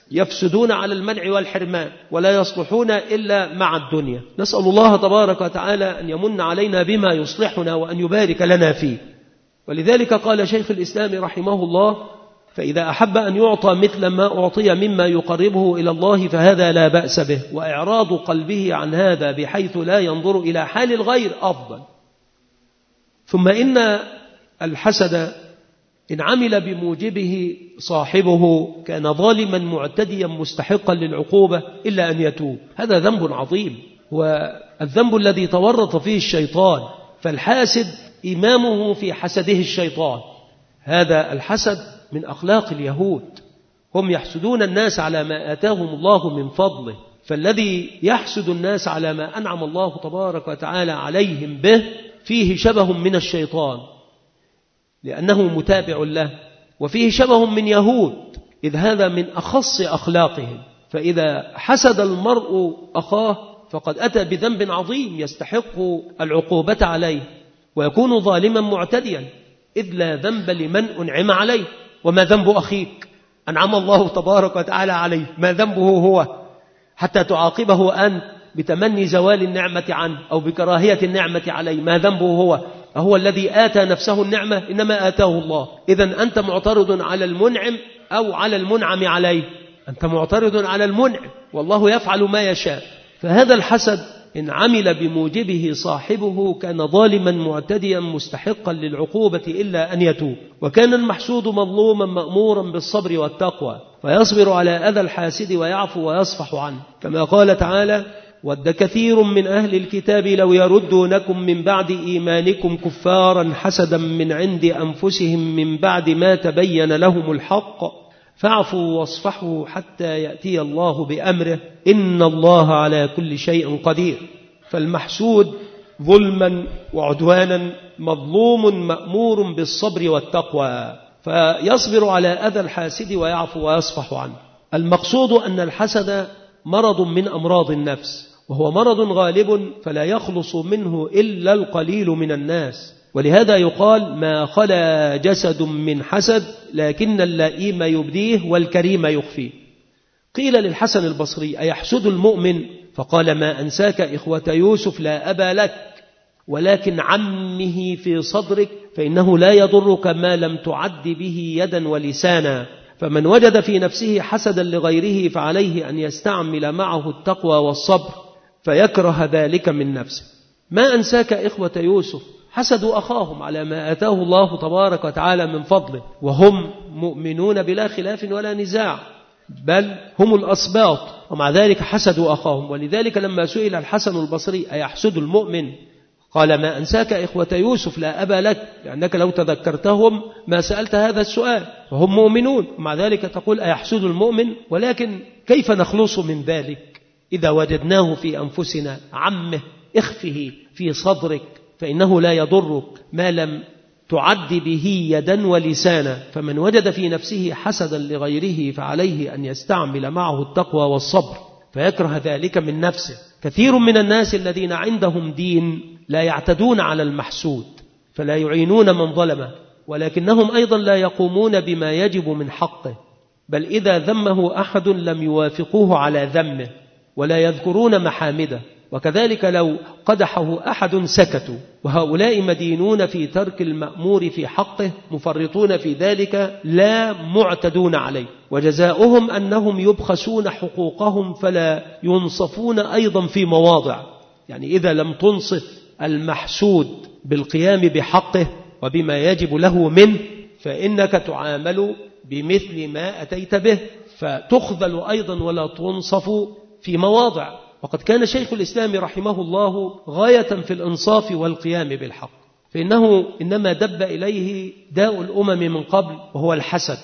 يفسدون على المنع والحرمان ولا يصلحون إلا مع الدنيا. نسأل الله تبارك وتعالى أن يمن علينا بما يصلحنا وأن يبارك لنا فيه. ولذلك قال شيخ الإسلام رحمه الله: فإذا أحب أن يعطى مثل ما أعطي مما يقربه إلى الله فهذا لا بأس به، وإعراض قلبه عن هذا بحيث لا ينظر إلى حال الغير أفضل. ثم إن الحسد إن عمل بموجبه صاحبه كان ظالما معتديا مستحقا للعقوبة إلا أن يتوب. هذا ذنب عظيم، والذنب الذي تورط فيه الشيطان، فالحاسد إمامه في حسده الشيطان. هذا الحسد من أخلاق اليهود، هم يحسدون الناس على ما آتاهم الله من فضله، فالذي يحسد الناس على ما أنعم الله تبارك وتعالى عليهم به فيه شبه من الشيطان لأنه متابع له، وفيه شبه من يهود إذ هذا من أخص أخلاقهم. فإذا حسد المرء أخاه فقد أتى بذنب عظيم يستحق العقوبة عليه، ويكون ظالما معتديا، إذ لا ذنب لمن أنعم عليه. وما ذنب أخيك أنعم الله تبارك وتعالى عليه؟ ما ذنبه هو حتى تعاقبه أنت بتمني زوال النعمة عنه أو بكراهية النعمة عليه؟ ما ذنبه هو؟ أهو الذي آتى نفسه النعمة؟ إنما آتاه الله. إذن أنت معترض على المنعم أو على المنعم عليه؟ أنت معترض على المنعم، والله يفعل ما يشاء. فهذا الحسد إن عمل بموجبه صاحبه كان ظالما معتديا مستحقا للعقوبة إلا أن يتوب. وكان المحسود مظلوما مأمورا بالصبر والتقوى، فيصبر على أذى الحاسد ويعفو ويصفح عنه، كما قال تعالى: ود كثير من أهل الكتاب لو يردونكم من بعد إيمانكم كفارا حسدا من عند أنفسهم من بعد ما تبين لهم الحق فاعفوا واصفحوا حتى يأتي الله بأمره إن الله على كل شيء قدير. فالمحسود ظلما وعدوانا مظلوم مأمور بالصبر والتقوى، فيصبر على أذى الحاسد ويعفو ويصفح عنه. المقصود أن الحسد مرض من أمراض النفس، وهو مرض غالب فلا يخلص منه إلا القليل من الناس. ولهذا يقال: ما خلا جسد من حسد لكن اللئيم يبديه والكريم يخفيه. قيل للحسن البصري: أيحسد المؤمن؟ فقال: ما أنساك إخوة يوسف لا أبا لك ولكن عمه في صدرك، فإنه لا يضرك ما لم تعد به يدا ولسانا. فمن وجد في نفسه حسدا لغيره فعليه أن يستعمل معه التقوى والصبر فيكره ذلك من نفسه. ما أنساك إخوة يوسف حسدوا أخاهم على ما آتاه الله تبارك وتعالى من فضله، وهم مؤمنون بلا خلاف ولا نزاع، بل هم الأسباط، ومع ذلك حسدوا أخاهم. ولذلك لما سئل الحسن البصري: أيحسد المؤمن؟ قال: ما أنساك إخوة يوسف لا أبا لك، لأنك لو تذكرتهم ما سألت هذا السؤال، فهم مؤمنون، ومع ذلك تقول أيحسد المؤمن؟ ولكن كيف نخلص من ذلك إذا وجدناه في أنفسنا؟ عمه اخفه في صدرك فإنه لا يضرك ما لم تعد به يدا ولسانا. فمن وجد في نفسه حسدا لغيره فعليه أن يستعمل معه التقوى والصبر فيكره ذلك من نفسه. كثير من الناس الذين عندهم دين لا يعتدون على المحسود فلا يعينون من ظلمه، ولكنهم أيضا لا يقومون بما يجب من حقه، بل إذا ذمه أحد لم يوافقوه على ذمه ولا يذكرون محامده، وكذلك لو قدحه أحد سكتوا. وهؤلاء مدينون في ترك المأمور في حقه، مفرطون في ذلك لا معتدون عليه، وجزاؤهم أنهم يبخسون حقوقهم فلا ينصفون أيضا في مواضع. يعني إذا لم تنصف المحسود بالقيام بحقه وبما يجب له منه فإنك تعامل بمثل ما أتيت به، فتخذل أيضا ولا تنصف في مواضع. وقد كان شيخ الإسلام رحمه الله غاية في الإنصاف والقيام بالحق، فإنه إنما دب إليه داء الأمم من قبل وهو الحسد.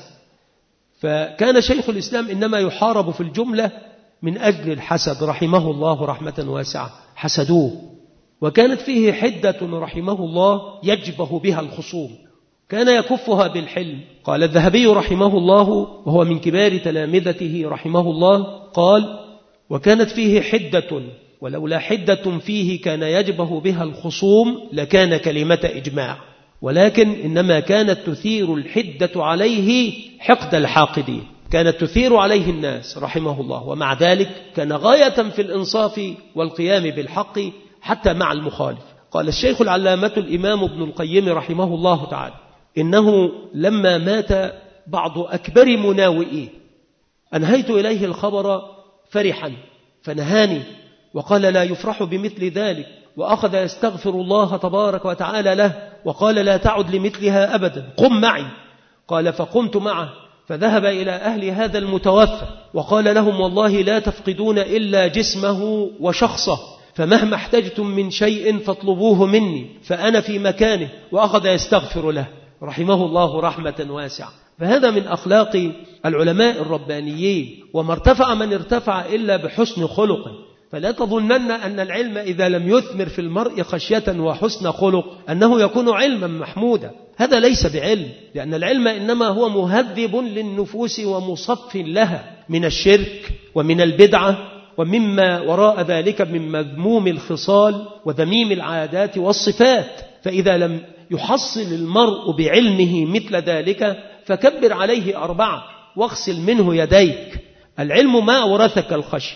فكان شيخ الإسلام إنما يحارب في الجملة من أجل الحسد رحمه الله رحمة واسعة، حسدوه، وكانت فيه حدة رحمه الله يجبه بها الخصوم، كان يكفها بالحلم. قال الذهبي رحمه الله وهو من كبار تلامذته رحمه الله قال: وكانت فيه حدة، ولولا حدة فيه كان يجبه بها الخصوم لكان كلمة إجماع، ولكن إنما كانت تثير الحدة عليه حقد الحاقدين. كانت تثير عليه الناس رحمه الله، ومع ذلك كان غاية في الإنصاف والقيام بالحق حتى مع المخالف. قال الشيخ العلامة الإمام ابن القيم رحمه الله تعالى إنه لما مات بعض أكبر مناوئيه أنهيت إليه الخبر فرحا فنهاني وقال لا يفرح بمثل ذلك، وأخذ يستغفر الله تبارك وتعالى له وقال لا تعد لمثلها أبدا، قم معي. قال فقمت معه فذهب إلى أهل هذا المتوفى وقال لهم والله لا تفقدون إلا جسمه وشخصه، فمهما احتجتم من شيء فاطلبوه مني فأنا في مكانه، وأخذ يستغفر له رحمه الله رحمة واسعة. فهذا من أخلاق العلماء الربانيين، وما ارتفع من ارتفع إلا بحسن خلقه. فلا تظنن أن العلم إذا لم يثمر في المرء خشية وحسن خلق أنه يكون علما محمودا، هذا ليس بعلم، لأن العلم إنما هو مهذب للنفوس ومصف لها من الشرك ومن البدعة ومما وراء ذلك من مذموم الخصال وذميم العادات والصفات. فإذا لم يحصل المرء بعلمه مثل ذلك فكبر عليه أربعة واغسل منه يديك. العلم ما أورثك الخشية.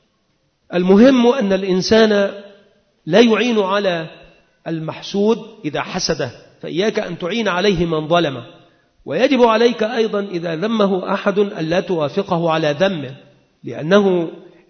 المهم أن الإنسان لا يعين على المحسود إذا حسده، فإياك أن تعين عليه من ظلمه، ويجب عليك أيضا إذا ذمه أحد ألا توافقه على ذمه، لأنه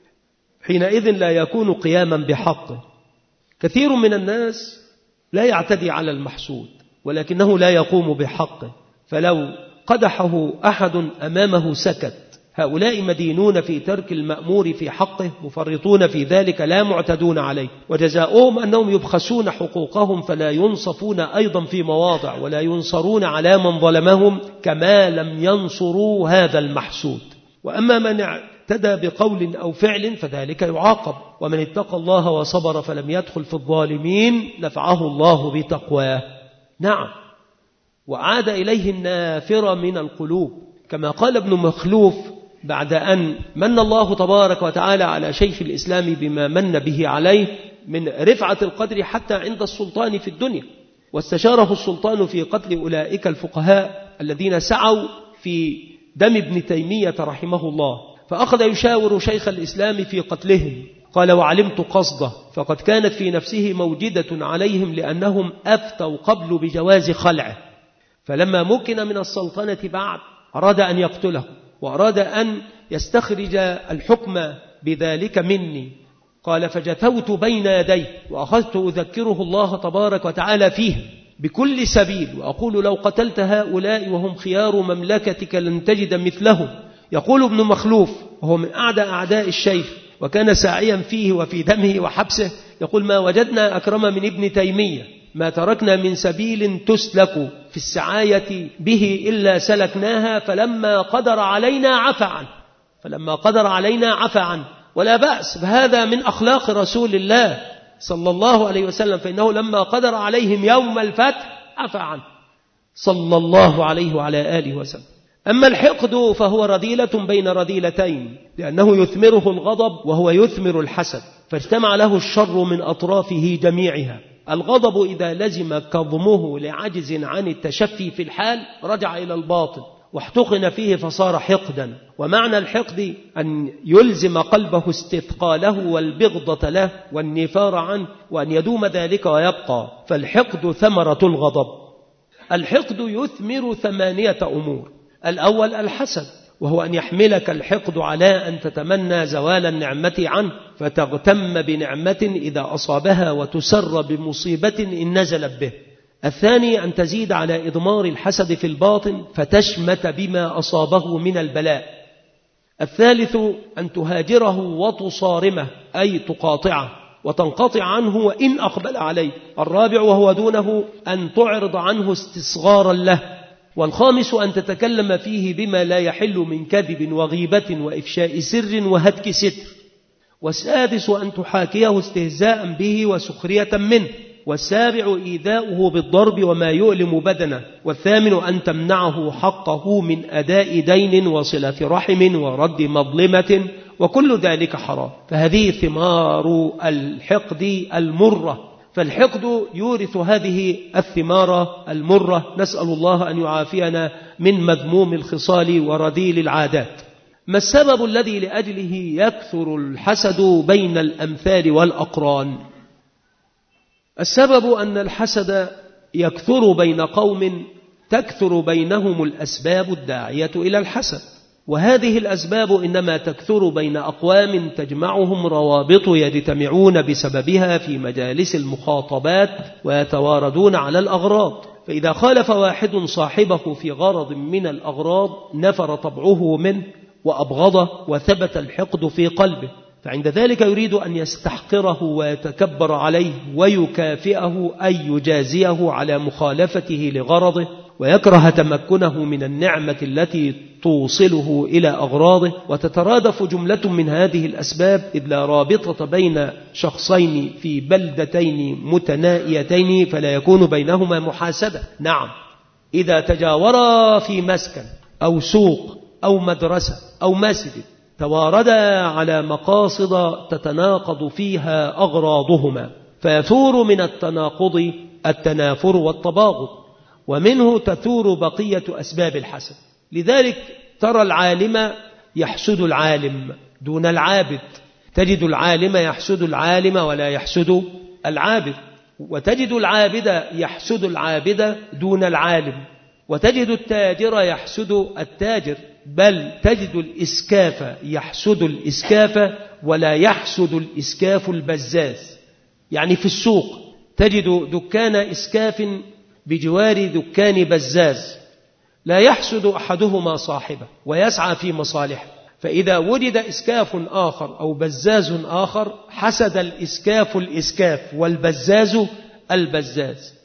حينئذ لا يكون قياما بحقه. كثير من الناس لا يعتدي على المحسود ولكنه لا يقوم بحقه، فلو قدحه أحد أمامه سكت. هؤلاء مدينون في ترك المأمور في حقه، مفرطون في ذلك لا معتدون عليه، وجزاؤهم أنهم يبخسون حقوقهم فلا ينصفون أيضا في مواضع ولا ينصرون على من ظلمهم كما لم ينصروا هذا المحسود. وأما من اعتدى بقول أو فعل فذلك يعاقب، ومن اتقى الله وصبر فلم يدخل في الظالمين نفعه الله بتقواه. نعم، وعاد إليه النافر من القلوب، كما قال ابن مخلوف بعد أن من الله تبارك وتعالى على شيخ الإسلام بما من به عليه من رفعة القدر حتى عند السلطان في الدنيا، واستشاره السلطان في قتل أولئك الفقهاء الذين سعوا في دم ابن تيمية رحمه الله، فأخذ يشاور شيخ الإسلام في قتلهم. قال وعلمت قصده، فقد كانت في نفسه موجدة عليهم لأنهم أفتوا قبل بجواز خلعه، فلما مكن من السلطنة بعد أراد أن يقتله وأراد أن يستخرج الحكم بذلك مني. قال فجثوت بين يديه وأخذت أذكره الله تبارك وتعالى فيه بكل سبيل، وأقول لو قتلت هؤلاء وهم خيار مملكتك لن تجد مثلهم. يقول ابن مخلوف وهو من أعدى أعداء الشيخ وكان ساعيا فيه وفي دمه وحبسه، يقول ما وجدنا أكرم من ابن تيمية، ما تركنا من سبيل تسلك في السعاية به إلا سلكناها، فلما قدر علينا عفى عنه، فلما قدر علينا عفى عنه. ولا بأس، فهذا من أخلاق رسول الله صلى الله عليه وسلم، فإنه لما قدر عليهم يوم الفتح عفى عنه صلى الله عليه وعلى آله وسلم. أما الحقد فهو رذيلة بين رذيلتين، لأنه يثمره الغضب وهو يثمر الحسد، فاجتمع له الشر من أطرافه جميعها. الغضب إذا لزم كظمه لعجز عن التشفي في الحال رجع إلى الباطل واحتقن فيه فصار حقدا. ومعنى الحقد أن يلزم قلبه استثقاله والبغضة له والنفار عنه، وأن يدوم ذلك ويبقى، فالحقد ثمرة الغضب. الحقد يثمر ثمانية أمور. الأول الحسد، وهو أن يحملك الحقد على أن تتمنى زوال النعمة عنه فتغتم بنعمة إذا أصابها وتسر بمصيبة إن نزلت به. الثاني أن تزيد على إضمار الحسد في الباطن فتشمت بما أصابه من البلاء. الثالث أن تهاجره وتصارمه، أي تقاطعه وتنقطع عنه وإن أقبل عليه. الرابع وهو دونه أن تعرض عنه استصغارا له. والخامس أن تتكلم فيه بما لا يحل من كذب وغيبة وإفشاء سر وهتك ستر. والسادس أن تحاكيه استهزاء به وسخرية منه. والسابع إيذاؤه بالضرب وما يؤلم بدنه. والثامن أن تمنعه حقه من أداء دين وصلة رحم ورد مظلمة، وكل ذلك حرام. فهذه ثمار الحقد المرة، فالحقد يورث هذه الثمار المرة. نسأل الله أن يعافينا من مذموم الخصال ورديل العادات. ما السبب الذي لأجله يكثر الحسد بين الأمثال والأقران؟ السبب أن الحسد يكثر بين قوم تكثر بينهم الأسباب الداعية إلى الحسد، وهذه الأسباب إنما تكثر بين أقوام تجمعهم روابط يجتمعون بسببها في مجالس المخاطبات ويتواردون على الأغراض، فإذا خالف واحد صاحبه في غرض من الأغراض نفر طبعه منه وأبغضه وثبت الحقد في قلبه، فعند ذلك يريد أن يستحقره ويتكبر عليه ويكافئه أي يجازيه على مخالفته لغرضه، ويكره تمكنه من النعمة التي توصله إلى أغراضه. وتترادف جملة من هذه الأسباب إذ لا رابطة بين شخصين في بلدتين متنائيتين فلا يكون بينهما محاسدة. نعم، إذا تجاورا في مسكن أو سوق أو مدرسة أو مسجد تواردا على مقاصد تتناقض فيها أغراضهما فيثور من التناقض التنافر والتباغض، ومنه تثور بقية أسباب الحسد. لذلك ترى العالم يحسد العالم دون العابد، تجد العالم يحسد العالم ولا يحسد العابد، وتجد العابد يحسد العابد دون العالم، وتجد التاجر يحسد التاجر، بل تجد الإسكاف يحسد الإسكاف ولا يحسد الإسكاف البزاز. يعني في السوق تجد دكان إسكاف بجوار دكان بزاز، لا يحسد أحدهما صاحبه ويسعى في مصالحه، فإذا وجد إسكاف آخر أو بزاز آخر حسد الإسكاف الإسكاف والبزاز البزاز.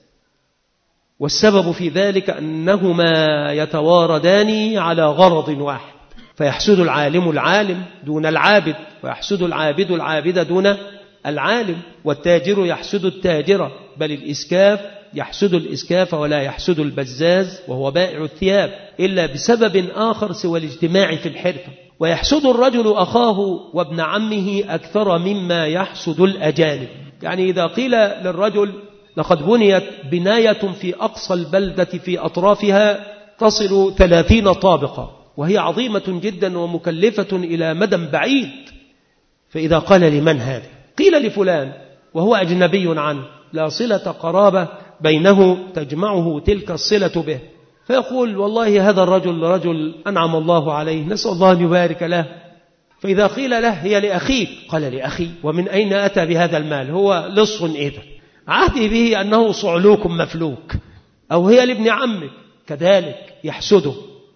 والسبب في ذلك أنهما يتواردان على غرض واحد، فيحسد العالم العالم دون العابد، ويحسد العابد العابد دون العالم، والتاجر يحسد التاجر، بل الإسكاف يحسد الإسكاف ولا يحسد البزاز وهو بائع الثياب إلا بسبب آخر سوى الاجتماع في الحرفة. ويحسد الرجل أخاه وابن عمه أكثر مما يحسد الأجانب. يعني إذا قيل للرجل لقد بنيت بناية في أقصى البلدة في أطرافها تصل ثلاثين طابقة وهي عظيمة جدا ومكلفة إلى مدى بعيد، فإذا قال لمن هذا؟ قيل لفلان وهو أجنبي عنه لا صلة قرابة بينه تجمعه تلك الصلة به، فيقول والله هذا الرجل رجل أنعم الله عليه نسأل الله أن يبارك له. فإذا قيل له هي لأخيك قال لأخي، ومن أين أتى بهذا المال؟ هو لص إذا عهدي به أنه صعلوك مفلوك، أو هي لابن عمك كذلك يحسده.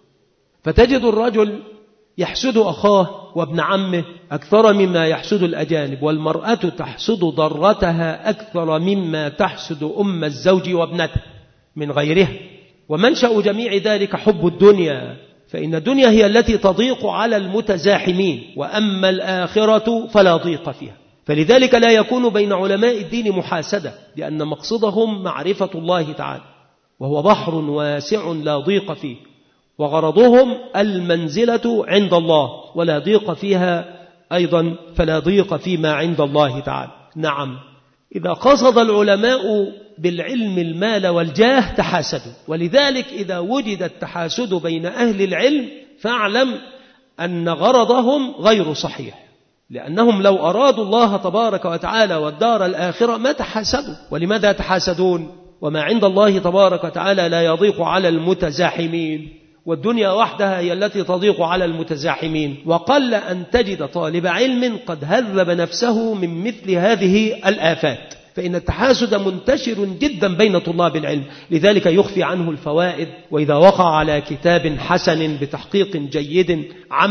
فتجد الرجل يحسد أخاه وابن عمه أكثر مما يحسد الأجانب، والمرأة تحسد ضرتها أكثر مما تحسد أم الزوج وابنته من غيرها. ومنشأ جميع ذلك حب الدنيا، فإن الدنيا هي التي تضيق على المتزاحمين، وأما الآخرة فلا ضيق فيها. فلذلك لا يكون بين علماء الدين محاسدة، لأن مقصدهم معرفة الله تعالى، وهو بحر واسع لا ضيق فيه، وغرضهم المنزلة عند الله ولا ضيق فيها أيضا، فلا ضيق فيما عند الله تعالى. نعم، إذا قصد العلماء بالعلم المال والجاه تحاسدوا، ولذلك إذا وجد التحاسد بين أهل العلم فاعلم أن غرضهم غير صحيح، لأنهم لو أرادوا الله تبارك وتعالى والدار الآخرة ما تحاسدوا. ولماذا تحاسدون وما عند الله تبارك وتعالى لا يضيق على المتزاحمين؟ والدنيا وحدها هي التي تضيق على المتزاحمين، وقل أن تجد طالب علم قد هذب نفسه من مثل هذه الآفات، فإن التحاسد منتشر جدا بين طلاب العلم، لذلك يخفي عنه الفوائد. وإذا وقع على كتاب حسن بتحقيق جيد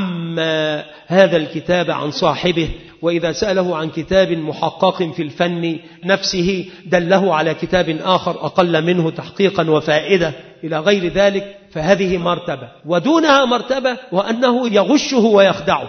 عما هذا الكتاب عن صاحبه، وإذا سأله عن كتاب محقق في الفن نفسه دله على كتاب آخر أقل منه تحقيقا وفائدة إلى غير ذلك، فهذه مرتبة. ودونها مرتبة وأنه يغشه ويخدعه،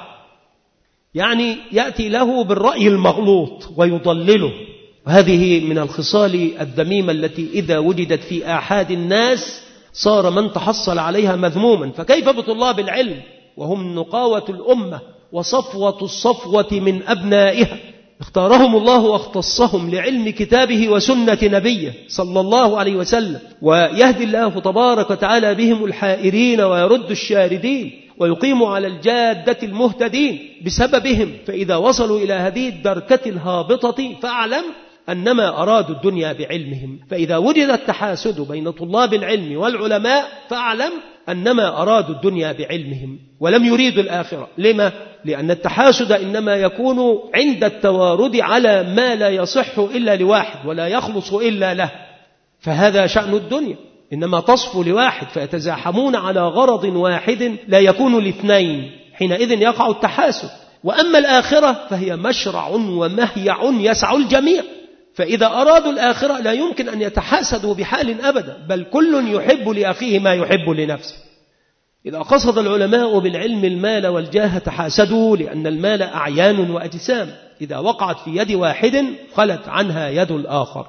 يعني يأتي له بالرأي المغلوط ويضلله. وهذه من الخصال الذميمة التي إذا وجدت في آحاد الناس صار من تحصل عليها مذموما، فكيف بطلاب العلم وهم نقاوة الأمة وصفوة الصفوة من أبنائها؟ اختارهم الله واختصهم لعلم كتابه وسنة نبيه صلى الله عليه وسلم، ويهدي الله تبارك وتعالى بهم الحائرين ويرد الشاردين ويقيم على الجادة المهتدين بسببهم. فإذا وصلوا إلى هذه الدركة الهابطة فاعلم أنما أرادوا الدنيا بعلمهم. فإذا وجد التحاسد بين طلاب العلم والعلماء فاعلم أنما أرادوا الدنيا بعلمهم ولم يريدوا الآخرة. لما؟ لأن التحاسد إنما يكون عند التوارد على ما لا يصح إلا لواحد ولا يخلص إلا له، فهذا شأن الدنيا، إنما تصفو لواحد فيتزاحمون على غرض واحد لا يكون لاثنين، حينئذ يقع التحاسد. وأما الآخرة فهي مشرع ومهيع يسع الجميع، فإذا أرادوا الآخرة لا يمكن أن يتحاسدوا بحال أبدا، بل كل يحب لأخيه ما يحب لنفسه. إذا قصد العلماء بالعلم المال والجاه تحاسدوا، لأن المال أعيان وأجسام إذا وقعت في يد واحد خلت عنها يد الآخر.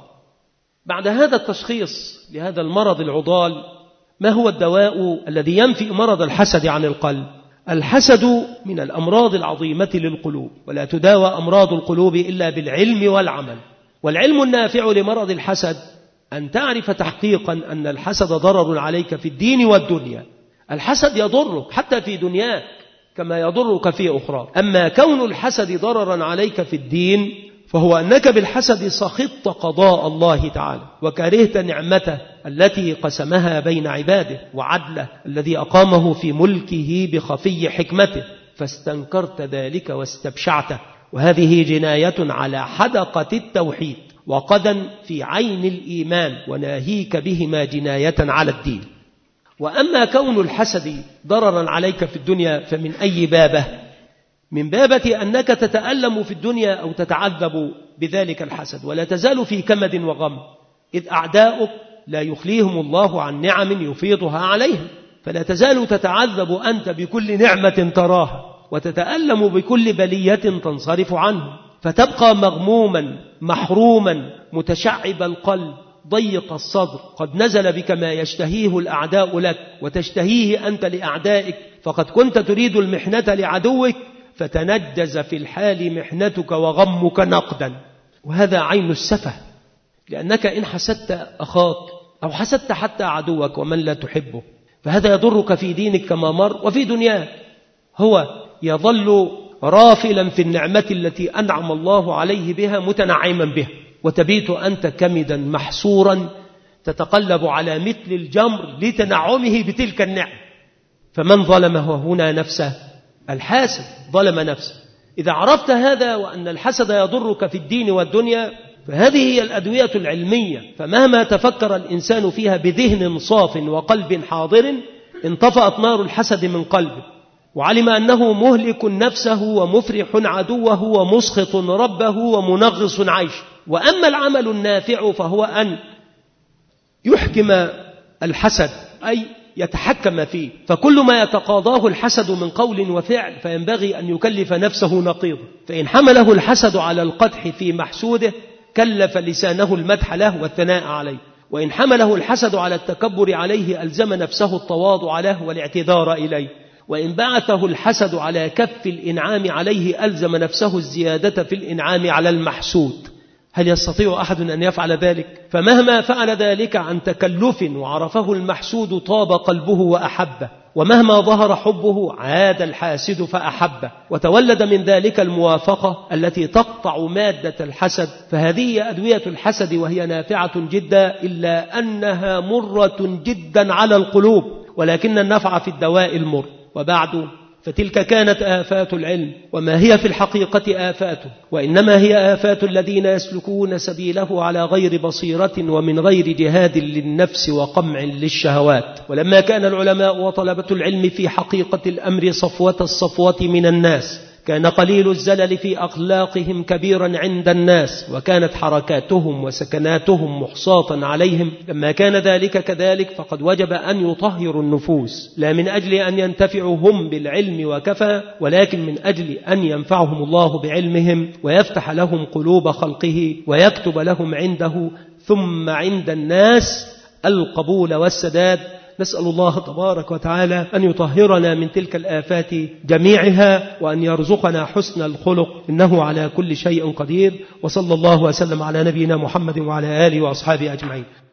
بعد هذا التشخيص لهذا المرض العضال، ما هو الدواء الذي ينفي مرض الحسد عن القلب؟ الحسد من الأمراض العظيمة للقلوب، ولا تداوى أمراض القلوب إلا بالعلم والعمل. والعلم النافع لمرض الحسد أن تعرف تحقيقا أن الحسد ضرر عليك في الدين والدنيا. الحسد يضرك حتى في دنياك كما يضرك في أخرى. أما كون الحسد ضررا عليك في الدين فهو أنك بالحسد سخطت قضاء الله تعالى وكرهت نعمته التي قسمها بين عباده وعدله الذي أقامه في ملكه بخفي حكمته، فاستنكرت ذلك واستبشعته، وهذه جناية على حدقة التوحيد وقدا في عين الإيمان، وناهيك بهما جناية على الدين. وأما كون الحسد ضررا عليك في الدنيا فمن أي بابه؟ من بابة أنك تتألم في الدنيا أو تتعذب بذلك الحسد، ولا تزال في كمد وغم، إذ أعداؤك لا يخليهم الله عن نعم يفيضها عليهم، فلا تزال تتعذب أنت بكل نعمة تراها، وتتألم بكل بلية تنصرف عنه، فتبقى مغموما محروما متشعب القلب ضيق الصدر، قد نزل بك ما يشتهيه الأعداء لك وتشتهيه أنت لأعدائك، فقد كنت تريد المحنة لعدوك فتنجز في الحال محنتك وغمك نقدا. وهذا عين السفه، لأنك إن حسدت أخاك أو حسدت حتى عدوك ومن لا تحبه فهذا يضرك في دينك كما مر وفي دنياك. هو يظل رافلا في النعمة التي أنعم الله عليه بها متنعما بها، وتبيت أنت كمدا محسورا تتقلب على مثل الجمر لتنعمه بتلك النعم. فمن ظلمه هنا نفسه؟ الحاسد ظلم نفسه. إذا عرفت هذا وأن الحسد يضرك في الدين والدنيا فهذه هي الأدوية العلمية، فمهما تفكر الإنسان فيها بذهن صاف وقلب حاضر انطفأت نار الحسد من قلبه، وعلم أنه مهلك نفسه ومفرح عدوه ومسخط ربه ومنغص عيشه. وأما العمل النافع فهو أن يحكم الحسد، أي يتحكم فيه، فكل ما يتقاضاه الحسد من قول وفعل فينبغي أن يكلف نفسه نقيضه. فإن حمله الحسد على القدح في محسوده كلف لسانه المدح له والثناء عليه، وإن حمله الحسد على التكبر عليه ألزم نفسه التواضع له والاعتذار إليه، وإن بعثه الحسد على كف الإنعام عليه ألزم نفسه الزيادة في الإنعام على المحسود. هل يستطيع أحد أن يفعل ذلك؟ فمهما فعل ذلك عن تكلف وعرفه المحسود طاب قلبه وأحبه، ومهما ظهر حبه عاد الحاسد فأحبه، وتولد من ذلك الموافقة التي تقطع مادة الحسد. فهذه أدوية الحسد وهي نافعة جدا، إلا أنها مرة جدا على القلوب، ولكن النفع في الدواء المر. وبعد فتلك كانت آفات العلم، وما هي في الحقيقة آفاته، وإنما هي آفات الذين يسلكون سبيله على غير بصيرة ومن غير جهاد للنفس وقمع للشهوات. ولما كان العلماء وطلبة العلم في حقيقة الأمر صفوة الصفوة من الناس، كان قليل الزلل في أخلاقهم كبيرا عند الناس، وكانت حركاتهم وسكناتهم محصاة عليهم. لما كان ذلك كذلك فقد وجب أن يطهروا النفوس، لا من أجل أن ينتفعوا هم بالعلم وكفى، ولكن من أجل أن ينفعهم الله بعلمهم ويفتح لهم قلوب خلقه ويكتب لهم عنده ثم عند الناس القبول والسداد، نسأل الله تبارك وتعالى أن يطهرنا من تلك الآفات جميعها وأن يرزقنا حسن الخلق، إنه على كل شيء قدير. وصلى الله وسلم على نبينا محمد وعلى آله وأصحابه أجمعين.